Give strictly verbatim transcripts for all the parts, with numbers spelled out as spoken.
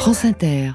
France Inter.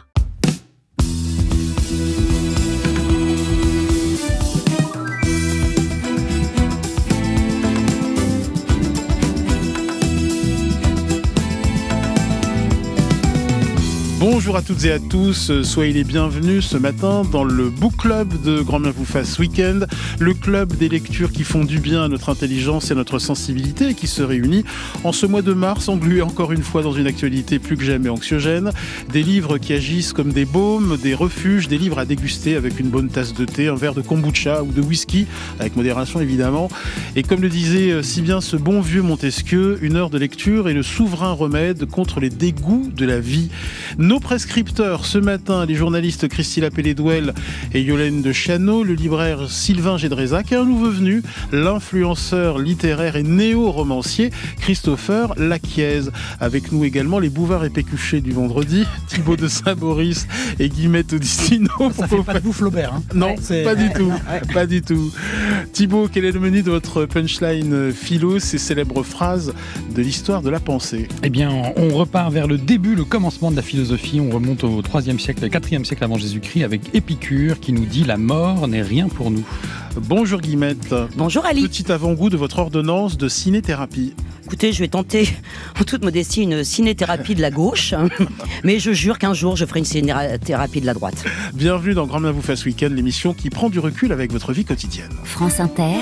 Bonjour à toutes et à tous, soyez les bienvenus ce matin dans le Book Club de Grand Bien vous fasse Week-end, le club des lectures qui font du bien à notre intelligence et à notre sensibilité et qui se réunit en ce mois de mars, englué encore une fois dans une actualité plus que jamais anxiogène, des livres qui agissent comme des baumes, des refuges, des livres à déguster avec une bonne tasse de thé, un verre de kombucha ou de whisky, avec modération évidemment, et comme le disait si bien ce bon vieux Montesquieu, une heure de lecture est le souverain remède contre les dégoûts de la vie. Nos prescripteurs ce matin, les journalistes Christine Appelé-Douel et Yolène de Chano, le libraire Sylvain Gédrézac et un nouveau venu, l'influenceur littéraire et néo-romancier Christopher Laquiez. Avec nous également les bouvards et pécuchés du vendredi, Thibaut de Saint-Maurice et Guillemette Audistino. Ça fait pas de vous Flaubert, hein. Non, ouais, c'est... pas du tout, ouais. pas du tout. Thibaut, quel est le menu de votre punchline philo, ces célèbres phrases de l'histoire de la pensée? Eh bien, on repart vers le début, le commencement de la philosophie. On remonte au troisième siècle, quatrième siècle avant Jésus-Christ, avec Épicure qui nous dit « La mort n'est rien pour nous ». Bonjour Guillemette. Bonjour Ali. Petit avant-goût de votre ordonnance de ciné-thérapie. Écoutez, je vais tenter, en toute modestie, une ciné-thérapie de la gauche, mais je jure qu'un jour, je ferai une ciné-thérapie de la droite. Bienvenue dans Grand Bien vous fasse Week-end, l'émission qui prend du recul avec votre vie quotidienne. France Inter,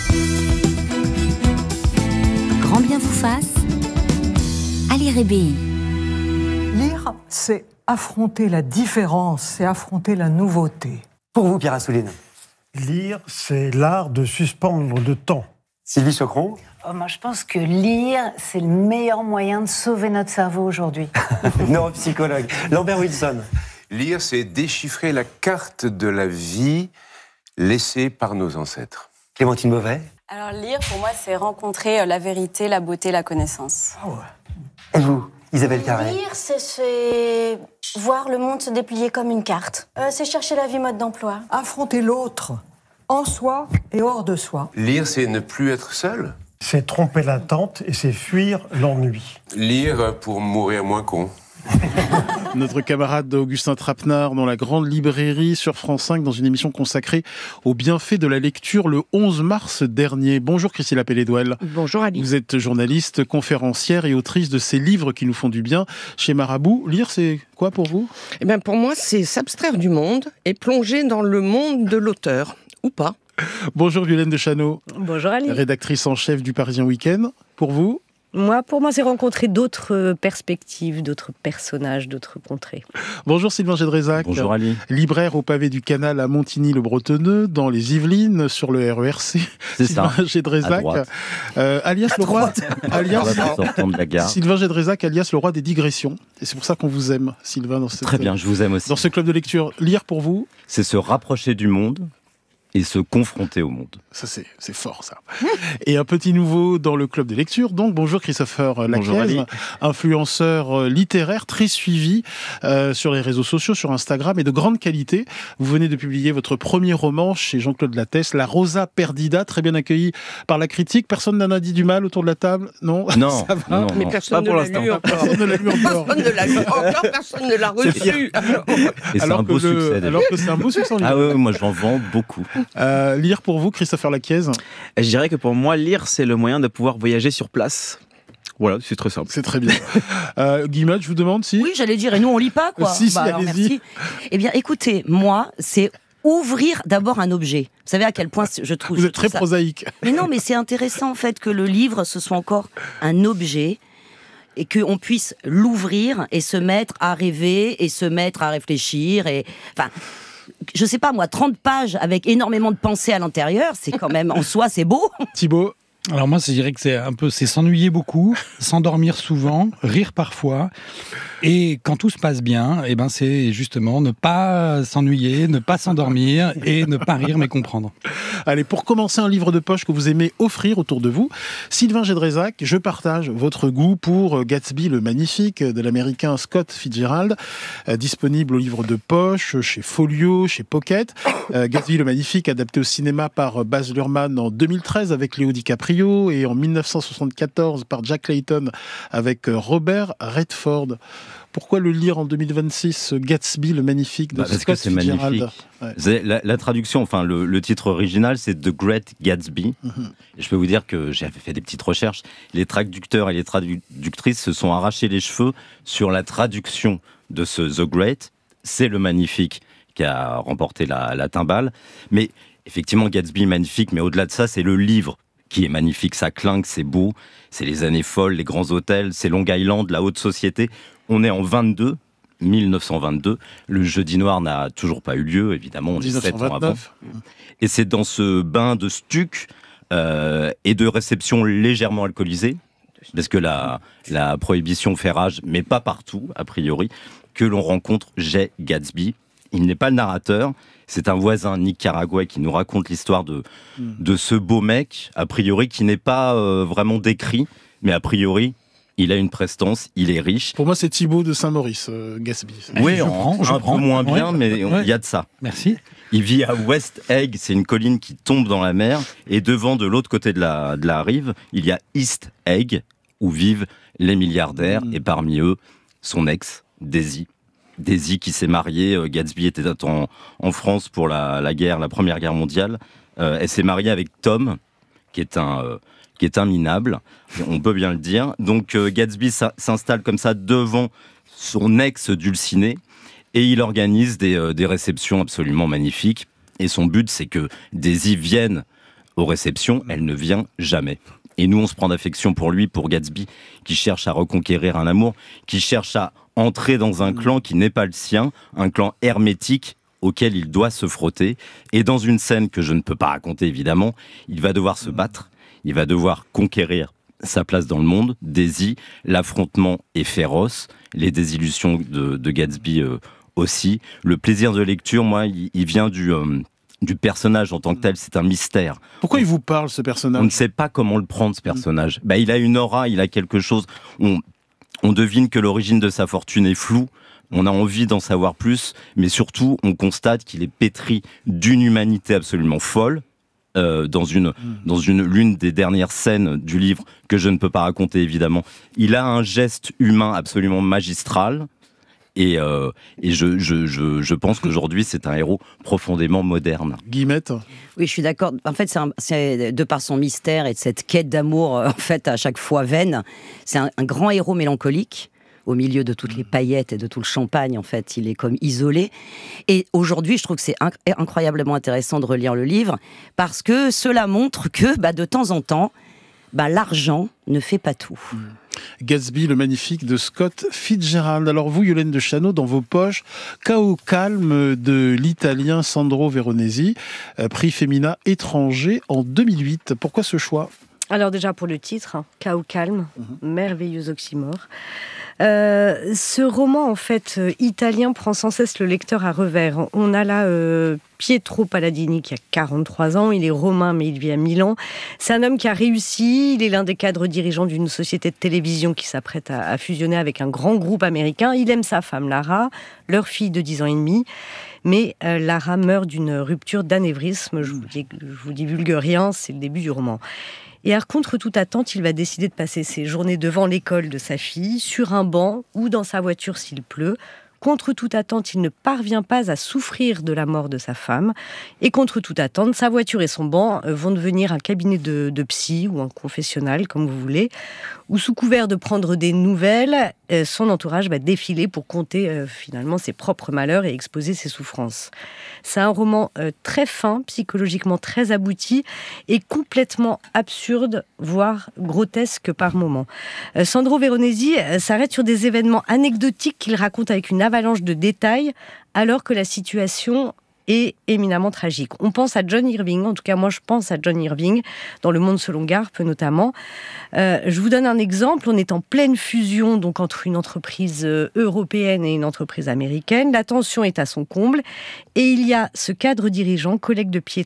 Grand Bien vous fasse, Ali Rébéi. Lire, c'est affronter la différence, c'est affronter la nouveauté. Pour vous, Pierre Assouline. Lire, c'est l'art de suspendre le temps. Sylvie Chocron. Oh, moi, je pense que lire, c'est le meilleur moyen de sauver notre cerveau aujourd'hui. Neuropsychologue. Lambert Wilson. Lire, c'est déchiffrer la carte de la vie laissée par nos ancêtres. Clémentine Beauvais. Alors, lire, pour moi, c'est rencontrer la vérité, la beauté, la connaissance. Ah ouais. Et vous, Isabelle Carré? Lire, c'est, c'est voir le monde se déplier comme une carte. Euh, c'est chercher la vie mode d'emploi. Affronter l'autre, en soi et hors de soi. Lire, c'est ne plus être seul. C'est tromper l'attente et c'est fuir l'ennui. Lire pour mourir moins con. Notre camarade Augustin Trapenard dans la grande librairie sur France cinq dans une émission consacrée aux bienfaits de la lecture le onze mars dernier. Bonjour Christine Appelé-Douel. Bonjour Ali. Vous êtes journaliste, conférencière et autrice de ces livres qui nous font du bien chez Marabout. Lire, c'est quoi pour vous? Eh bien, pour moi, c'est s'abstraire du monde et plonger dans le monde de l'auteur, ou pas. Bonjour Yolène de Chano. Bonjour Ali. Rédactrice en chef du Parisien Week-end. Pour vous? Moi, pour moi, c'est rencontrer d'autres perspectives, d'autres personnages, d'autres contrées. Bonjour Sylvain Gédrézac. Bonjour Ali. Libraire au pavé du Canal à Montigny-le-Bretonneux, dans les Yvelines, sur le R E R C. C'est Sylvain ça. Gédrézac, euh, alias à le roi, alias de la gare. Sylvain Gédrézac, alias le roi des digressions. Et c'est pour ça qu'on vous aime, Sylvain, dans cette, Très bien, je vous aime aussi. Dans ce club de lecture. Lire pour vous, c'est se rapprocher du monde et se confronter au monde. Ça, c'est, c'est fort, ça. Et un petit nouveau dans le club de lecture. Donc, bonjour Christopher Laquiez, influenceur littéraire très suivi euh, sur les réseaux sociaux, sur Instagram, et de grande qualité. Vous venez de publier votre premier roman chez Jean-Claude Lattès, La Rosa Perdida, très bien accueilli par la critique. Personne n'en a dit du mal autour de la table? Non. Non, ça va. non, non, Mais non. personne Pas ne pour l'a lu encore. Personne ne l'a lu encore. Personne ne l'a lu encore, personne ne l'a reçu. Et c'est alors un beau que le, succès. déjà. Alors que c'est un beau succès en ligne. Ah ouais, moi j'en vends beaucoup. Euh, lire pour vous, Christopher Laquiez? Je dirais que pour moi, lire, c'est le moyen de pouvoir voyager sur place. Voilà, c'est très simple. C'est très bien. euh, Guillemette, je vous demande si... Oui, j'allais dire, et nous, on lit pas, quoi. Si, si, bah, alors, allez-y. merci. Eh bien, écoutez, moi, c'est ouvrir d'abord un objet. Vous savez à quel point je trouve... Vous je êtes très trouve ça... prosaïque. Mais non, mais c'est intéressant, en fait, que le livre, ce soit encore un objet et qu'on puisse l'ouvrir et se mettre à rêver et se mettre à réfléchir et... Enfin... Je sais pas moi, trente pages avec énormément de pensées à l'intérieur, c'est quand même, en soi, c'est beau. Thibaut? Alors moi, je dirais que c'est un peu, c'est s'ennuyer beaucoup, s'endormir souvent, rire parfois, et quand tout se passe bien, eh ben c'est justement ne pas s'ennuyer, ne pas s'endormir et ne pas rire mais comprendre. Allez, pour commencer un livre de poche que vous aimez offrir autour de vous, Sylvain Gédrézac, je partage votre goût pour Gatsby le Magnifique de l'américain Scott Fitzgerald, euh, disponible au livre de poche chez Folio, chez Pocket. Euh, Gatsby le Magnifique, adapté au cinéma par Baz Luhrmann en deux mille treize avec Léo DiCaprio et en mille neuf cent soixante-quatorze par Jack Layton avec Robert Redford. Pourquoi le lire en deux mille vingt-six, Gatsby le magnifique de bah, parce Scott que c'est Fitzgerald. magnifique. Ouais. La, la traduction, enfin le, le titre original, c'est The Great Gatsby. Mm-hmm. Et je peux vous dire que j'ai fait des petites recherches. Les traducteurs et les traductrices se sont arrachés les cheveux sur la traduction de ce The Great. C'est le magnifique qui a remporté la, la timbale. Mais effectivement, Gatsby est magnifique, mais au-delà de ça, c'est le livre qui est magnifique. Ça clinque, c'est beau, c'est les années folles, les grands hôtels, c'est Long Island, la haute société. On est en vingt-deux, mille neuf cent vingt-deux. Le Jeudi Noir n'a toujours pas eu lieu, évidemment, on est sept ans avant. Et c'est dans ce bain de stuc euh, et de réception légèrement alcoolisée, parce que la, la prohibition fait rage, mais pas partout, a priori, que l'on rencontre Jay Gatsby. Il n'est pas le narrateur, c'est un voisin nicaraguais qui nous raconte l'histoire de, mm. de ce beau mec, a priori, qui n'est pas euh, vraiment décrit, mais a priori, il a une prestance, il est riche. Pour moi, c'est Thibaut de Saint-Maurice, euh, Gatsby. Oui, je en, prends, je un prends. peu moins bien, ouais. mais il ouais. y a de ça. Merci. Il vit à West Egg, c'est une colline qui tombe dans la mer, et devant, de l'autre côté de la, de la rive, il y a East Egg, où vivent les milliardaires, mm. et parmi eux, son ex, Daisy. Daisy qui s'est mariée, euh, Gatsby était en, en France pour la, la guerre, la première guerre mondiale. Euh, elle s'est mariée avec Tom, qui est un, euh, qui est un minable, on peut bien le dire. Donc euh, Gatsby s'installe comme ça devant son ex dulciné et il organise des, euh, des réceptions absolument magnifiques. Et son but, c'est que Daisy vienne aux réceptions, elle ne vient jamais. Et nous, on se prend d'affection pour lui, pour Gatsby, qui cherche à reconquérir un amour, qui cherche à entrer dans un clan qui n'est pas le sien, un clan hermétique auquel il doit se frotter. Et dans une scène que je ne peux pas raconter, évidemment, il va devoir se battre, il va devoir conquérir sa place dans le monde. Daisy, l'affrontement est féroce, les désillusions de, de Gatsby euh, aussi. Le plaisir de lecture, moi, il, il vient du... Euh, du personnage en tant que tel, c'est un mystère. Pourquoi on, il vous parle, ce personnage ? On ne sait pas comment le prendre, ce personnage. Bah, il a une aura, il a quelque chose. On, on devine que l'origine de sa fortune est floue. On a envie d'en savoir plus, mais surtout, on constate qu'il est pétri d'une humanité absolument folle. Euh, dans une, dans une l'une des dernières scènes du livre, que je ne peux pas raconter, évidemment. Il a un geste humain absolument magistral. Et, euh, et je, je, je, je pense qu'aujourd'hui, c'est un héros profondément moderne. Guillemette ? Oui, je suis d'accord. En fait, c'est, un, c'est de par son mystère et de cette quête d'amour, en fait, à chaque fois vaine, c'est un, un grand héros mélancolique. Au milieu de toutes les paillettes et de tout le champagne, en fait, il est comme isolé. Et aujourd'hui, je trouve que c'est inc- incroyablement intéressant de relire le livre, parce que cela montre que, bah, de temps en temps, bah, l'argent ne fait pas tout. Gatsby, le magnifique de Scott Fitzgerald. Alors vous, Yolène de Chano, dans vos poches, Chaos calme de l'italien Sandro Veronesi, prix Femina étranger en deux mille huit. Pourquoi ce choix ? Alors déjà pour le titre, hein, Chaos calme, mmh. merveilleux oxymore. Euh, ce roman en fait euh, italien prend sans cesse le lecteur à revers. On a là euh, Pietro Palladini qui a quarante-trois ans, il est romain mais il vit à Milan. C'est un homme qui a réussi, il est l'un des cadres dirigeants d'une société de télévision qui s'apprête à, à fusionner avec un grand groupe américain. Il aime sa femme Lara, leur fille de dix ans et demi. Mais euh, Lara meurt d'une rupture d'anévrisme. Je vous, dis, je vous divulgue rien, c'est le début du roman. Et alors, contre toute attente, il va décider de passer ses journées devant l'école de sa fille, sur un banc ou dans sa voiture s'il pleut. Contre toute attente, il ne parvient pas à souffrir de la mort de sa femme. Et contre toute attente, sa voiture et son banc vont devenir un cabinet de, de psy ou un confessionnal, comme vous voulez, où sous couvert de prendre des nouvelles, son entourage va défiler pour compter euh, finalement ses propres malheurs et exposer ses souffrances. C'est un roman euh, très fin, psychologiquement très abouti et complètement absurde, voire grotesque par moments. Euh, Sandro Veronesi euh, s'arrête sur des événements anecdotiques qu'il raconte avec une avalanche de détails, alors que la situation est éminemment tragique. On pense à John Irving, en tout cas moi je pense à John Irving, dans Le Monde selon Garp notamment. Euh, je vous donne un exemple, on est en pleine fusion donc entre une entreprise européenne et une entreprise américaine, la tension est à son comble, et il y a ce cadre dirigeant, collègue de Pietro,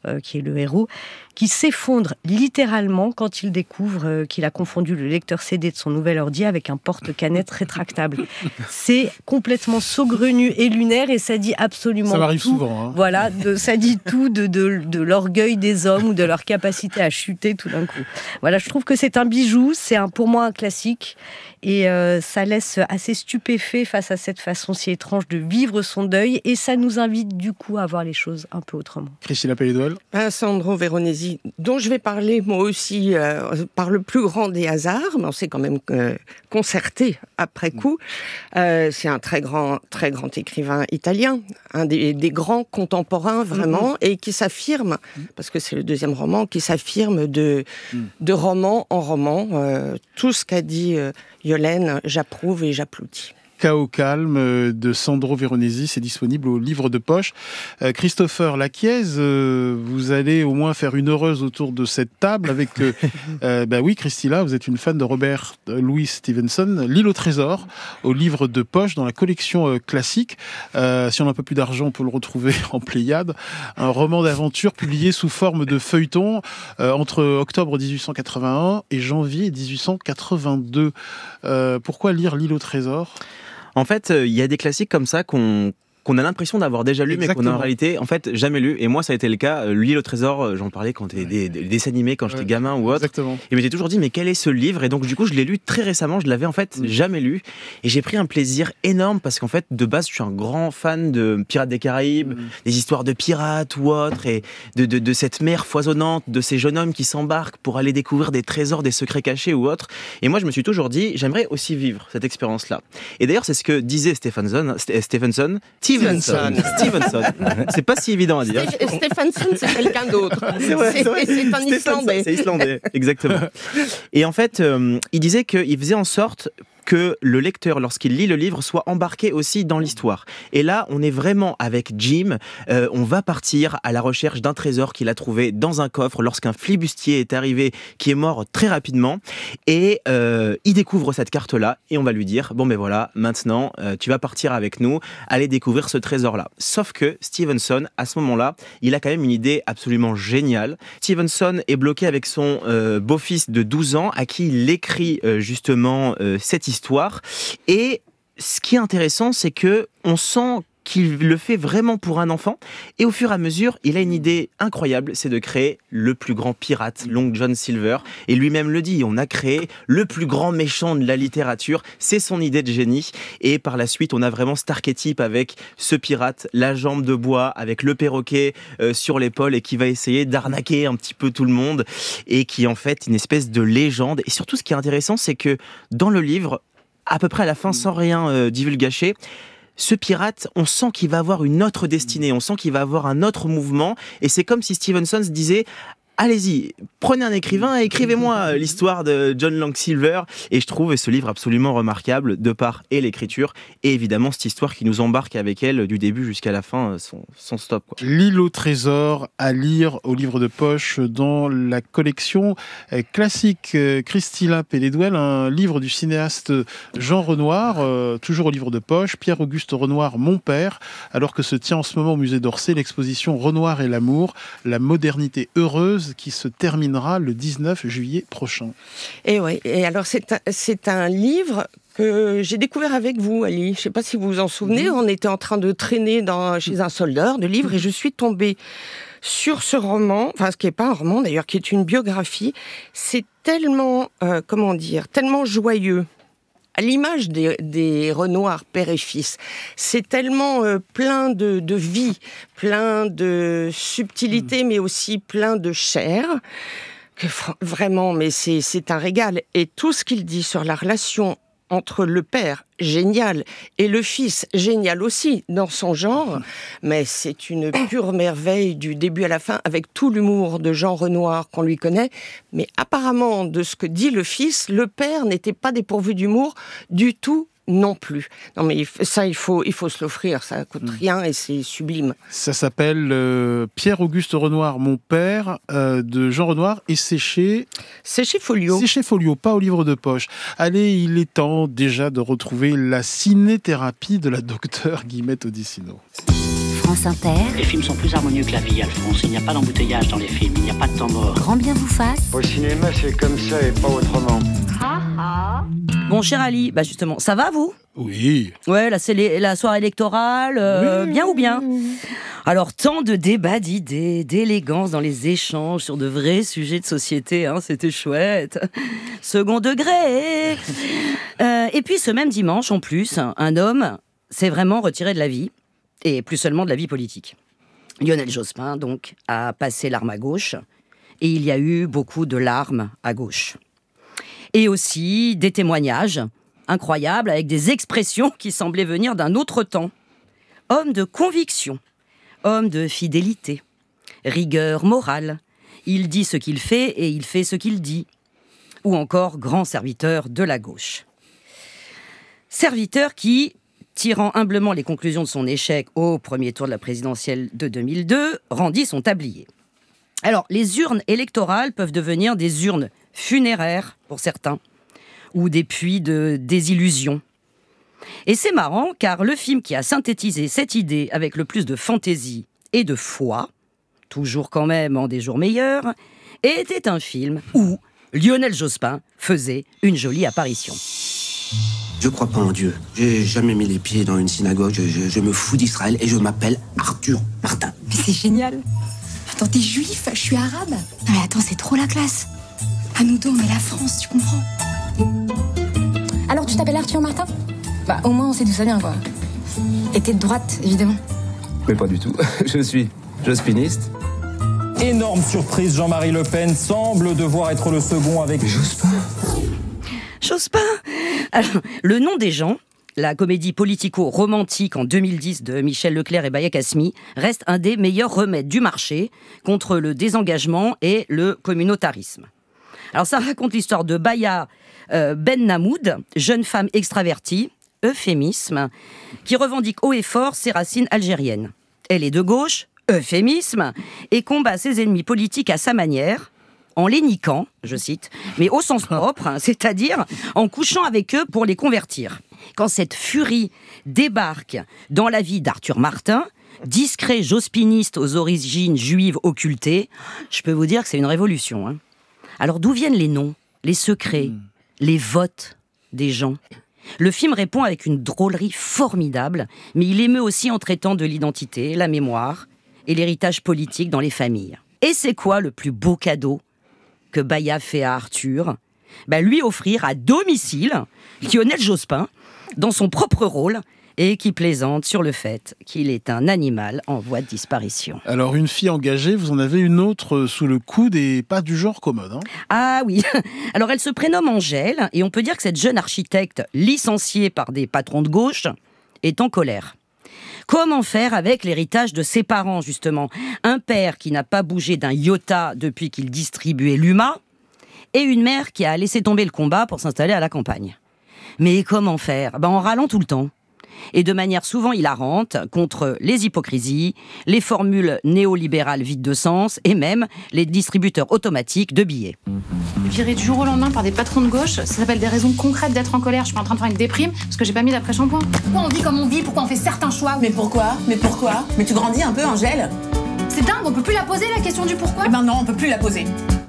euh, qui est le héros, qui s'effondre littéralement quand il découvre euh, qu'il a confondu le lecteur C D de son nouvel ordi avec un porte-canettes rétractable. C'est complètement saugrenu et lunaire et ça dit absolument tout. Ça m'arrive souvent. Hein. Voilà, de, ça dit tout de, de, de l'orgueil des hommes ou de leur capacité à chuter tout d'un coup. Voilà, je trouve que c'est un bijou, c'est un, pour moi un classique et euh, ça laisse assez stupéfait face à cette façon si étrange de vivre son deuil et ça nous invite du coup à voir les choses un peu autrement. Christina Pellidoel. Ben, Sandro Veronesi, dont je vais parler moi aussi euh, par le plus grand des hasards, mais on s'est quand même euh, concerté après coup. Euh, c'est un très grand, très grand écrivain italien, un des, des grands contemporains vraiment, mm-hmm. et qui s'affirme, parce que c'est le deuxième roman, qui s'affirme de, mm. de roman en roman. Euh, tout ce qu'a dit euh, Yolène, j'approuve et j'applaudis. Chaos calme de Sandro Veronesi, c'est disponible au livre de poche. Euh, Christopher Laquiez, euh, vous allez au moins faire une heureuse autour de cette table avec... Euh, euh, bah oui, Christina, vous êtes une fan de Robert Louis Stevenson, L'île au trésor, au livre de poche dans la collection euh, classique. Euh, si on a un peu plus d'argent, on peut le retrouver en Pléiade. Un roman d'aventure publié sous forme de feuilleton euh, entre octobre dix-huit cent quatre-vingt-un et janvier dix-huit cent quatre-vingt-deux. Euh, pourquoi lire L'île au trésor ? En fait, il euh, y a des classiques comme ça qu'on qu'on a l'impression d'avoir déjà lu, Exactement. mais qu'on a en réalité, en fait, jamais lu. Et moi, ça a été le cas. L'île au trésor, j'en parlais quand j'étais des, des dessins animés, quand j'étais ouais. gamin ou autre. Exactement. Et je m'étais toujours dit, mais quel est ce livre ? Et donc, du coup, je l'ai lu très récemment. Je l'avais en fait mmh. jamais lu. Et j'ai pris un plaisir énorme parce qu'en fait, de base, je suis un grand fan de Pirates des Caraïbes, mmh. des histoires de pirates ou autres, et de, de, de cette mer foisonnante, de ces jeunes hommes qui s'embarquent pour aller découvrir des trésors, des secrets cachés ou autres. Et moi, je me suis toujours dit, j'aimerais aussi vivre cette expérience-là. Et d'ailleurs, c'est ce que disait Stephenson, Stephenson, Stevenson. Stevenson. C'est pas si évident à dire. Stephenson, c'est quelqu'un d'autre. C'est, vrai, c'est, vrai. c'est un Islandais. C'est islandais, exactement. Et en fait, euh, il disait qu'il faisait en sorte que le lecteur, lorsqu'il lit le livre, soit embarqué aussi dans l'histoire. Et là, on est vraiment avec Jim. Euh, on va partir à la recherche d'un trésor qu'il a trouvé dans un coffre lorsqu'un flibustier est arrivé, qui est mort très rapidement. Et euh, il découvre cette carte-là et on va lui dire, bon ben voilà, maintenant, euh, tu vas partir avec nous, aller découvrir ce trésor-là. Sauf que Stevenson, à ce moment-là, il a quand même une idée absolument géniale. Stevenson est bloqué avec son euh, beau-fils de douze ans, à qui il écrit euh, justement euh, cette histoire. Histoire. Et ce qui est intéressant, c'est que on sent qu'il le fait vraiment pour un enfant. Et au fur et à mesure, il a une idée incroyable, c'est de créer le plus grand pirate, Long John Silver. Et lui-même le dit, on a créé le plus grand méchant de la littérature. C'est son idée de génie. Et par la suite, on a vraiment cet archétype avec ce pirate, la jambe de bois, avec le perroquet euh, sur l'épaule et qui va essayer d'arnaquer un petit peu tout le monde. Et qui est en fait une espèce de légende. Et surtout, ce qui est intéressant, c'est que dans le livre, à peu près à la fin, sans rien euh, divulgacher, ce pirate, on sent qu'il va avoir une autre destinée, on sent qu'il va avoir un autre mouvement, et c'est comme si Stevenson se disait allez-y, prenez un écrivain et écrivez-moi l'histoire de John Long Silver. Et je trouve ce livre absolument remarquable de par et l'écriture et évidemment cette histoire qui nous embarque avec elle du début jusqu'à la fin, sans, sans stop, quoi. L'île au trésor à lire au livre de poche dans la collection classique. Christina Pellidoel, un livre du cinéaste Jean Renoir, euh, toujours au livre de poche, Pierre-Auguste Renoir, mon père, alors que se tient en ce moment au musée d'Orsay l'exposition Renoir et l'amour, la modernité heureuse, qui se terminera le dix-neuf juillet prochain. Et oui, et alors c'est un, c'est un livre que j'ai découvert avec vous, Ali. Je ne sais pas si vous vous en souvenez, mmh. on était en train de traîner dans, chez un soldeur de livres et je suis tombée sur ce roman, enfin ce qui n'est pas un roman d'ailleurs, qui est une biographie. C'est tellement, euh, comment dire, tellement joyeux. À l'image des, des Renoir, père et fils, c'est tellement euh, plein de, de vie, plein de subtilité, mmh. mais aussi plein de chair, que vraiment, mais c'est, c'est un régal. Et tout ce qu'il dit sur la relation entre le père, génial, et le fils, génial aussi, dans son genre, mais c'est une pure merveille du début à la fin, avec tout l'humour de Jean Renoir qu'on lui connaît, mais apparemment, de ce que dit le fils, le père n'était pas dépourvu d'humour du tout non plus. Non mais ça, il faut, il faut se l'offrir, ça coûte rien et c'est sublime. Ça s'appelle euh, Pierre-Auguste Renoir, mon père, euh, de Jean Renoir, et c'est chez... C'est chez Folio. C'est chez Folio, pas au livre de poche. Allez, il est temps déjà de retrouver la cinéthérapie de la docteure Guillemette Odissino. France Inter. Les films sont plus harmonieux que la vie, Alphonse. Il n'y a pas d'embouteillage dans les films, il n'y a pas de temps mort. Grand bien vous fasse. Au cinéma, c'est comme ça et pas autrement. Bon, cher Ali, bah justement, ça va vous ? Oui. Ouais, là c'est les- la soirée électorale, euh, Oui. bien ou bien ? Alors, tant de débats d'idées, d'élégance dans les échanges sur de vrais sujets de société, hein, c'était chouette. Second degré. Euh, et puis, ce même dimanche, en plus, un homme s'est vraiment retiré de la vie, et plus seulement de la vie politique. Lionel Jospin, donc, a passé l'arme à gauche, et il y a eu beaucoup de larmes à gauche. Et aussi des témoignages incroyables avec des expressions qui semblaient venir d'un autre temps. Homme de conviction, homme de fidélité, rigueur morale. Il dit ce qu'il fait et il fait ce qu'il dit. Ou encore grand serviteur de la gauche. Serviteur qui, tirant humblement les conclusions de son échec au premier tour de la présidentielle de deux mille deux, rendit son tablier. Alors, les urnes électorales peuvent devenir des urnes funéraires pour certains, ou des puits de désillusion. Et c'est marrant, car le film qui a synthétisé cette idée avec le plus de fantaisie et de foi, toujours quand même en des jours meilleurs, était un film où Lionel Jospin faisait une jolie apparition. Je crois pas en Dieu. J'ai jamais mis les pieds dans une synagogue. Je, je- je me fous d'Israël et je m'appelle Arthur Martin. Mais c'est génial. Attends, t'es juif, je suis arabe. Non mais attends, c'est trop la classe. À nous deux, on est la France, tu comprends? Alors tu t'appelles Arthur Martin? Bah au moins on sait d'où ça vient quoi. Et t'es de droite, évidemment. Mais pas du tout. Je suis jospiniste. Énorme surprise, Jean-Marie Le Pen semble devoir être le second avec Jospin. Jospin. Alors, le nom des gens, la comédie politico-romantique en deux mille dix de Michel Leclerc et Baya Kasmi, reste un des meilleurs remèdes du marché contre le désengagement et le communautarisme. Alors ça raconte l'histoire de Baya euh, Ben Namoud, jeune femme extravertie, euphémisme, qui revendique haut et fort ses racines algériennes. Elle est de gauche, euphémisme, et combat ses ennemis politiques à sa manière, en les niquant, je cite, mais au sens propre, hein, c'est-à-dire en couchant avec eux pour les convertir. Quand cette furie débarque dans la vie d'Arthur Martin, discret jospiniste aux origines juives occultées, je peux vous dire que c'est une révolution. Hein. Alors d'où viennent les noms, les secrets, les votes des gens ? Le film répond avec une drôlerie formidable, mais il émeut aussi en traitant de l'identité, la mémoire et l'héritage politique dans les familles. Et c'est quoi le plus beau cadeau que Baya fait à Arthur ? Bah, lui offrir à domicile Lionel Jospin dans son propre rôle et qui plaisante sur le fait qu'il est un animal en voie de disparition. Alors, une fille engagée, vous en avez une autre sous le coude et pas du genre commode. Hein. Ah oui, alors elle se prénomme Angèle et on peut dire que cette jeune architecte licenciée par des patrons de gauche est en colère. Comment faire avec l'héritage de ses parents, justement ? Un père qui n'a pas bougé d'un iota depuis qu'il distribuait l'U M A, et une mère qui a laissé tomber le combat pour s'installer à la campagne. Mais comment faire ? Ben, en râlant tout le temps. Et de manière souvent hilarante, contre les hypocrisies, les formules néolibérales vides de sens, et même les distributeurs automatiques de billets. Viré du jour au lendemain par des patrons de gauche, ça s'appelle des raisons concrètes d'être en colère. Je suis pas en train de faire une déprime parce que j'ai pas mis d'après-shampoing. Pourquoi on vit comme on vit? Pourquoi on fait certains choix? Mais pourquoi? Mais pourquoi? Mais tu grandis un peu, Angèle? C'est dingue, on peut plus la poser la question du pourquoi? Eh ben non, on peut plus la poser.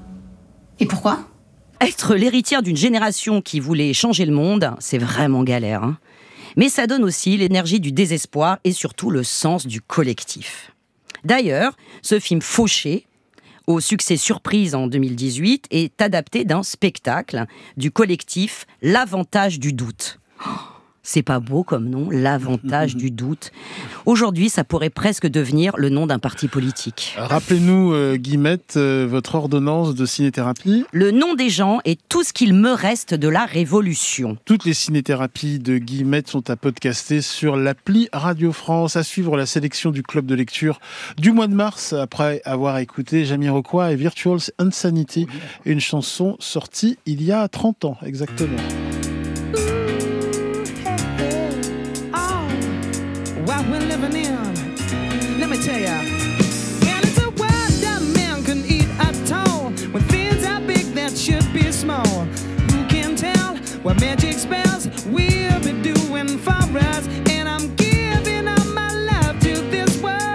Et pourquoi? Être l'héritière d'une génération qui voulait changer le monde, c'est vraiment galère. Hein. Mais ça donne aussi l'énergie du désespoir et surtout le sens du collectif. D'ailleurs, ce film fauché, au succès surprise en deux mille dix-huit, est adapté d'un spectacle du collectif L'Avantage du doute. Oh, c'est pas beau comme nom, L'Avantage du doute. Aujourd'hui, ça pourrait presque devenir le nom d'un parti politique. Rappelez-nous, euh, Guillemette, euh, votre ordonnance de cinéthérapie. Le nom des gens est tout ce qu'il me reste de la révolution. Toutes les cinésithérapies de Guillemette sont à podcaster sur l'appli Radio France. À suivre la sélection du club de lecture du mois de mars, après avoir écouté Jamiroquai et Virtual Insanity, une chanson sortie il y a trente ans, exactement. What we're living in, let me tell ya. And it's a world that man can eat at all. When things are big that should be small. Who can tell what magic spells we'll be doing for us? And I'm giving all my love to this world.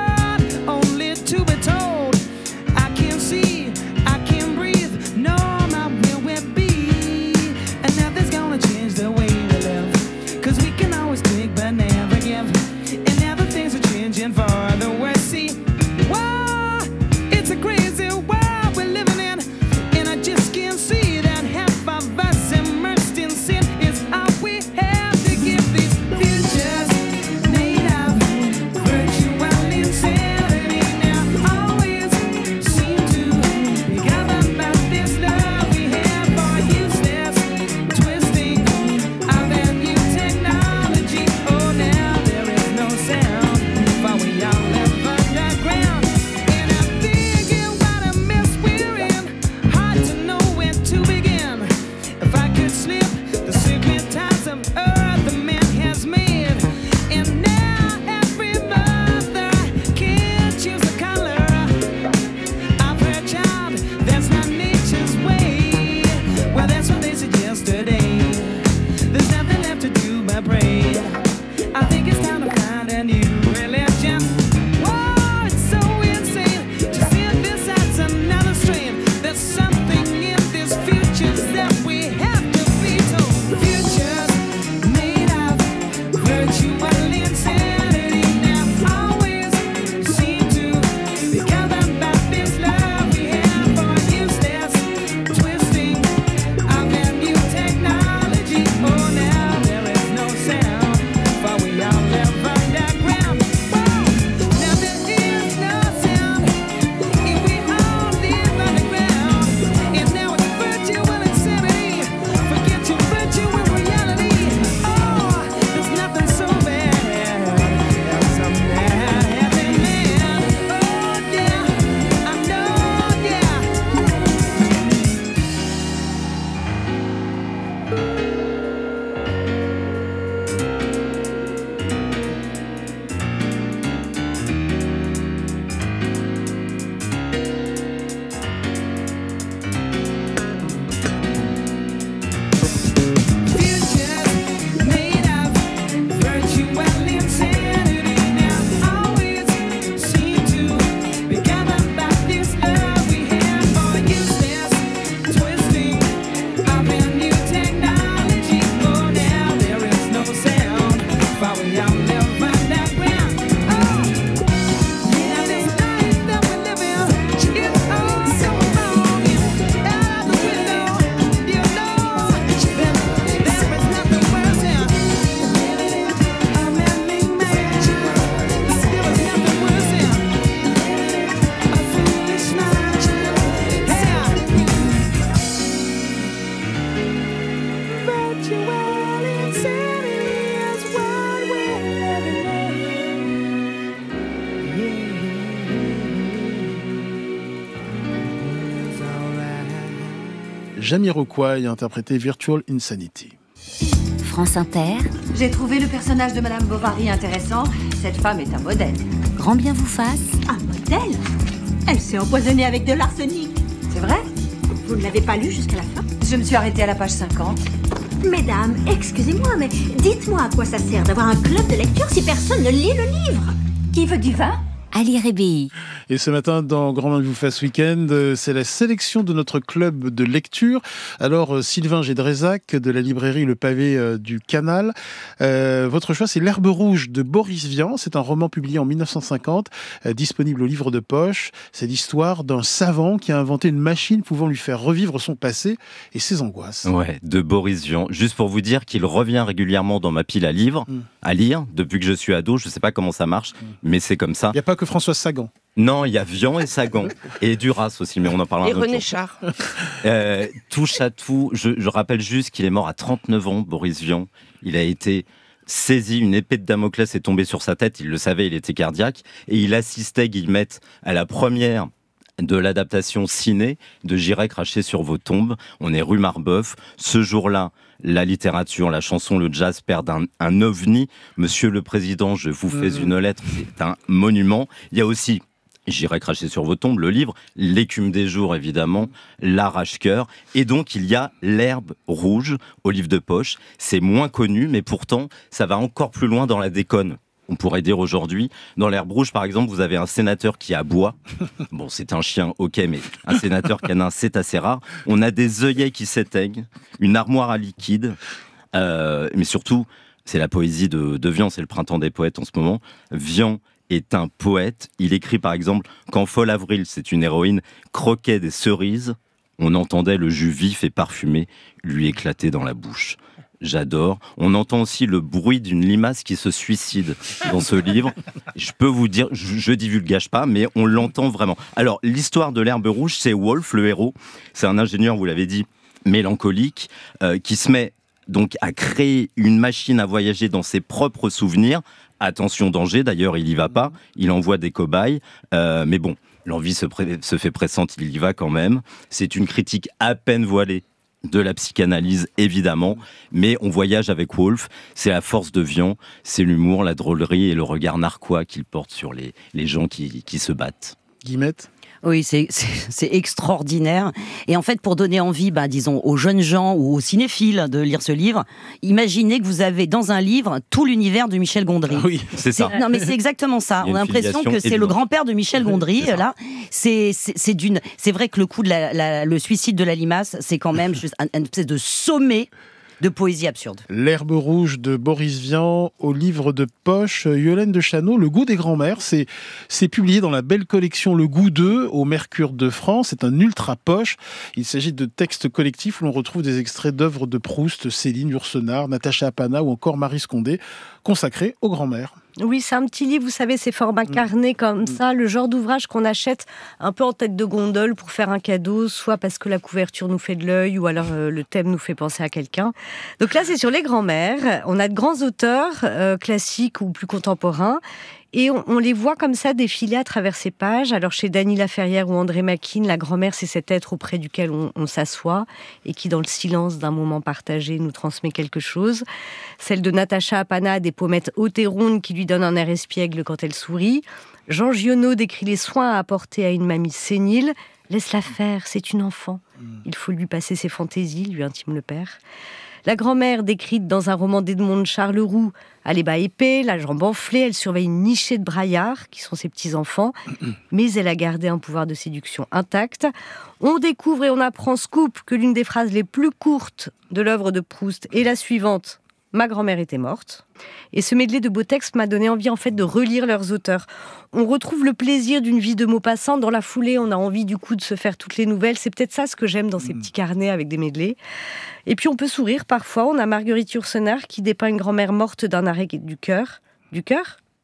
Jamiroquai a interprété Virtual Insanity. France Inter. J'ai trouvé le personnage de Madame Bovary intéressant. Cette femme est un modèle. Grand bien vous fasse. Un modèle ? Elle s'est empoisonnée avec de l'arsenic. C'est vrai ? Vous ne l'avez pas lu jusqu'à la fin ? Je me suis arrêtée à la page cinquante. Mesdames, excusez-moi, mais dites-moi à quoi ça sert d'avoir un club de lecture si personne ne lit le livre ? Qui veut du vin ? À l'I R B I. Et ce matin, dans Grand Bien vous fasse week-end, c'est la sélection de notre club de lecture. Alors, Sylvain Gédrézac, de la librairie Le Pavé euh, du Canal. Euh, votre choix, c'est L'Herbe rouge de Boris Vian. C'est un roman publié en mille neuf cent cinquante, euh, disponible au livre de poche. C'est l'histoire d'un savant qui a inventé une machine pouvant lui faire revivre son passé et ses angoisses. Ouais, de Boris Vian. Juste pour vous dire qu'il revient régulièrement dans ma pile à livres, mm. à lire, depuis que je suis ado. Je ne sais pas comment ça marche, mm. mais c'est comme ça. Il n'y a pas que François Sagan. Non, il y a Vian et Sagan. Et Duras aussi, mais on en parlera un Et autre René jour. Char. Euh, touche à tout. Je, je rappelle juste qu'il est mort à trente-neuf ans, Boris Vian. Il a été saisi, une épée de Damoclès est tombée sur sa tête. Il le savait, il était cardiaque. Et il assistait, guillemette, à la première de l'adaptation ciné de J'irai cracher sur vos tombes. On est rue Marbeuf. Ce jour-là, la littérature, la chanson, le jazz perdent un, un ovni. Monsieur le Président, je vous fais mmh. une lettre. C'est un monument. Il y a aussi J'irai cracher sur vos tombes, le livre, L'écume des jours, évidemment, L'arrache-cœur. Et donc, il y a L'herbe rouge au livre de poche. C'est moins connu, mais pourtant, ça va encore plus loin dans la déconne. On pourrait dire aujourd'hui, dans L'herbe rouge, par exemple, vous avez un sénateur qui aboie. Bon, c'est un chien, ok, mais un sénateur canin, c'est assez rare. On a des œillets qui s'éteignent, une armoire à liquide, euh, mais surtout, c'est la poésie de, de Vian, c'est le printemps des poètes en ce moment. Vian est un poète. Il écrit par exemple « Quand Folle Avril, c'est une héroïne, croquait des cerises, on entendait le jus vif et parfumé lui éclater dans la bouche. » J'adore. On entend aussi le bruit d'une limace qui se suicide dans ce livre. Je peux vous dire, je, je divulgage pas, mais on l'entend vraiment. Alors, l'histoire de L'herbe rouge, c'est Wolf, le héros. C'est un ingénieur, vous l'avez dit, mélancolique, euh, qui se met donc à créer une machine à voyager dans ses propres souvenirs. Attention, danger, d'ailleurs, il y va pas. Il envoie des cobayes. Euh, mais bon, l'envie se, pré- se fait pressante, il y va quand même. C'est une critique à peine voilée de la psychanalyse, évidemment, mais on voyage avec Wolf, c'est la force de Vian, c'est l'humour, la drôlerie et le regard narquois qu'il porte sur les, les gens qui, qui se battent. Guillemette ? Oui, c'est, c'est, c'est extraordinaire. Et en fait, pour donner envie, bah, disons, aux jeunes gens ou aux cinéphiles de lire ce livre, imaginez que vous avez dans un livre tout l'univers de Michel Gondry. Ah oui, c'est ça. C'est, non, mais c'est exactement ça. On a l'impression que c'est évidemment le grand-père de Michel Gondry. C'est là, c'est, c'est, c'est d'une. C'est vrai que le coup de la, la, le suicide de la limace, c'est quand même juste un, une espèce de sommet de poésie absurde. L'herbe rouge de Boris Vian au livre de poche. Yolène de Chano, Le goût des grands-mères, c'est, c'est publié dans la belle collection Le Goût deux au Mercure de France. C'est un ultra poche. Il s'agit de textes collectifs où l'on retrouve des extraits d'œuvres de Proust, Céline, Yourcenar, Natacha Apana ou encore Marie Scondé, consacrés aux grands-mères. Oui, c'est un petit livre, vous savez, c'est format carnet comme ça, le genre d'ouvrage qu'on achète un peu en tête de gondole pour faire un cadeau, soit parce que la couverture nous fait de l'œil, ou alors euh, le thème nous fait penser à quelqu'un. Donc là, c'est sur les grands-mères. On a de grands auteurs, euh, classiques ou plus contemporains, et on, on les voit comme ça défiler à travers ces pages. Alors chez Dany Laferrière ou André Makin, la grand-mère, c'est cet être auprès duquel on, on s'assoit et qui, dans le silence d'un moment partagé, nous transmet quelque chose. Celle de Natacha Apana a des pommettes hautes et rondes qui lui donnent un air espiègle quand elle sourit. Jean Giono décrit les soins à apporter à une mamie sénile. Laisse-la faire, c'est une enfant. Il faut lui passer ses fantaisies, lui intime le père. La grand-mère, décrite dans un roman d'Edmond Charleroux, a les bas épais, la jambe enflée, elle surveille une nichée de braillards, qui sont ses petits-enfants, mais elle a gardé un pouvoir de séduction intact. On découvre et on apprend scoop que l'une des phrases les plus courtes de l'œuvre de Proust est la suivante: « Ma grand-mère était morte ». Et ce medley de beaux textes m'a donné envie en fait de relire leurs auteurs. On retrouve le plaisir d'une vie de Maupassant. Dans la foulée, on a envie du coup de se faire toutes les nouvelles. C'est peut-être ça ce que j'aime dans ces petits carnets avec des medleys. Et puis on peut sourire parfois. On a Marguerite Yourcenar qui dépeint une grand-mère morte d'un arrêt du cœur. Du cœur ?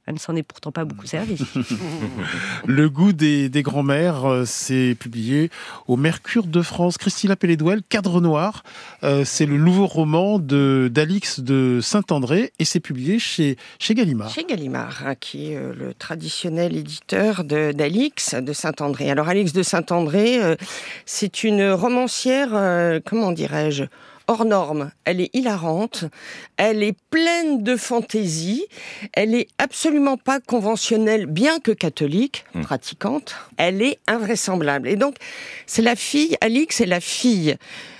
Elle ne s'en est pourtant pas beaucoup servie. Le goût des, des grands-mères, euh, c'est publié au Mercure de France. Christina Pelledouel, Cadre Noir, euh, c'est le nouveau roman de, d'Alix de Saint-André et c'est publié chez, chez Gallimard. Chez Gallimard, hein, qui est euh, le traditionnel éditeur de, d'Alix de Saint-André. Alors Alix de Saint-André, euh, c'est une romancière, euh, comment dirais-je, hors norme. Elle est hilarante, elle est pleine de fantaisie, elle est absolument pas conventionnelle, bien que catholique, mmh. pratiquante. Elle est invraisemblable. Et donc, c'est la fille, Alix est la fille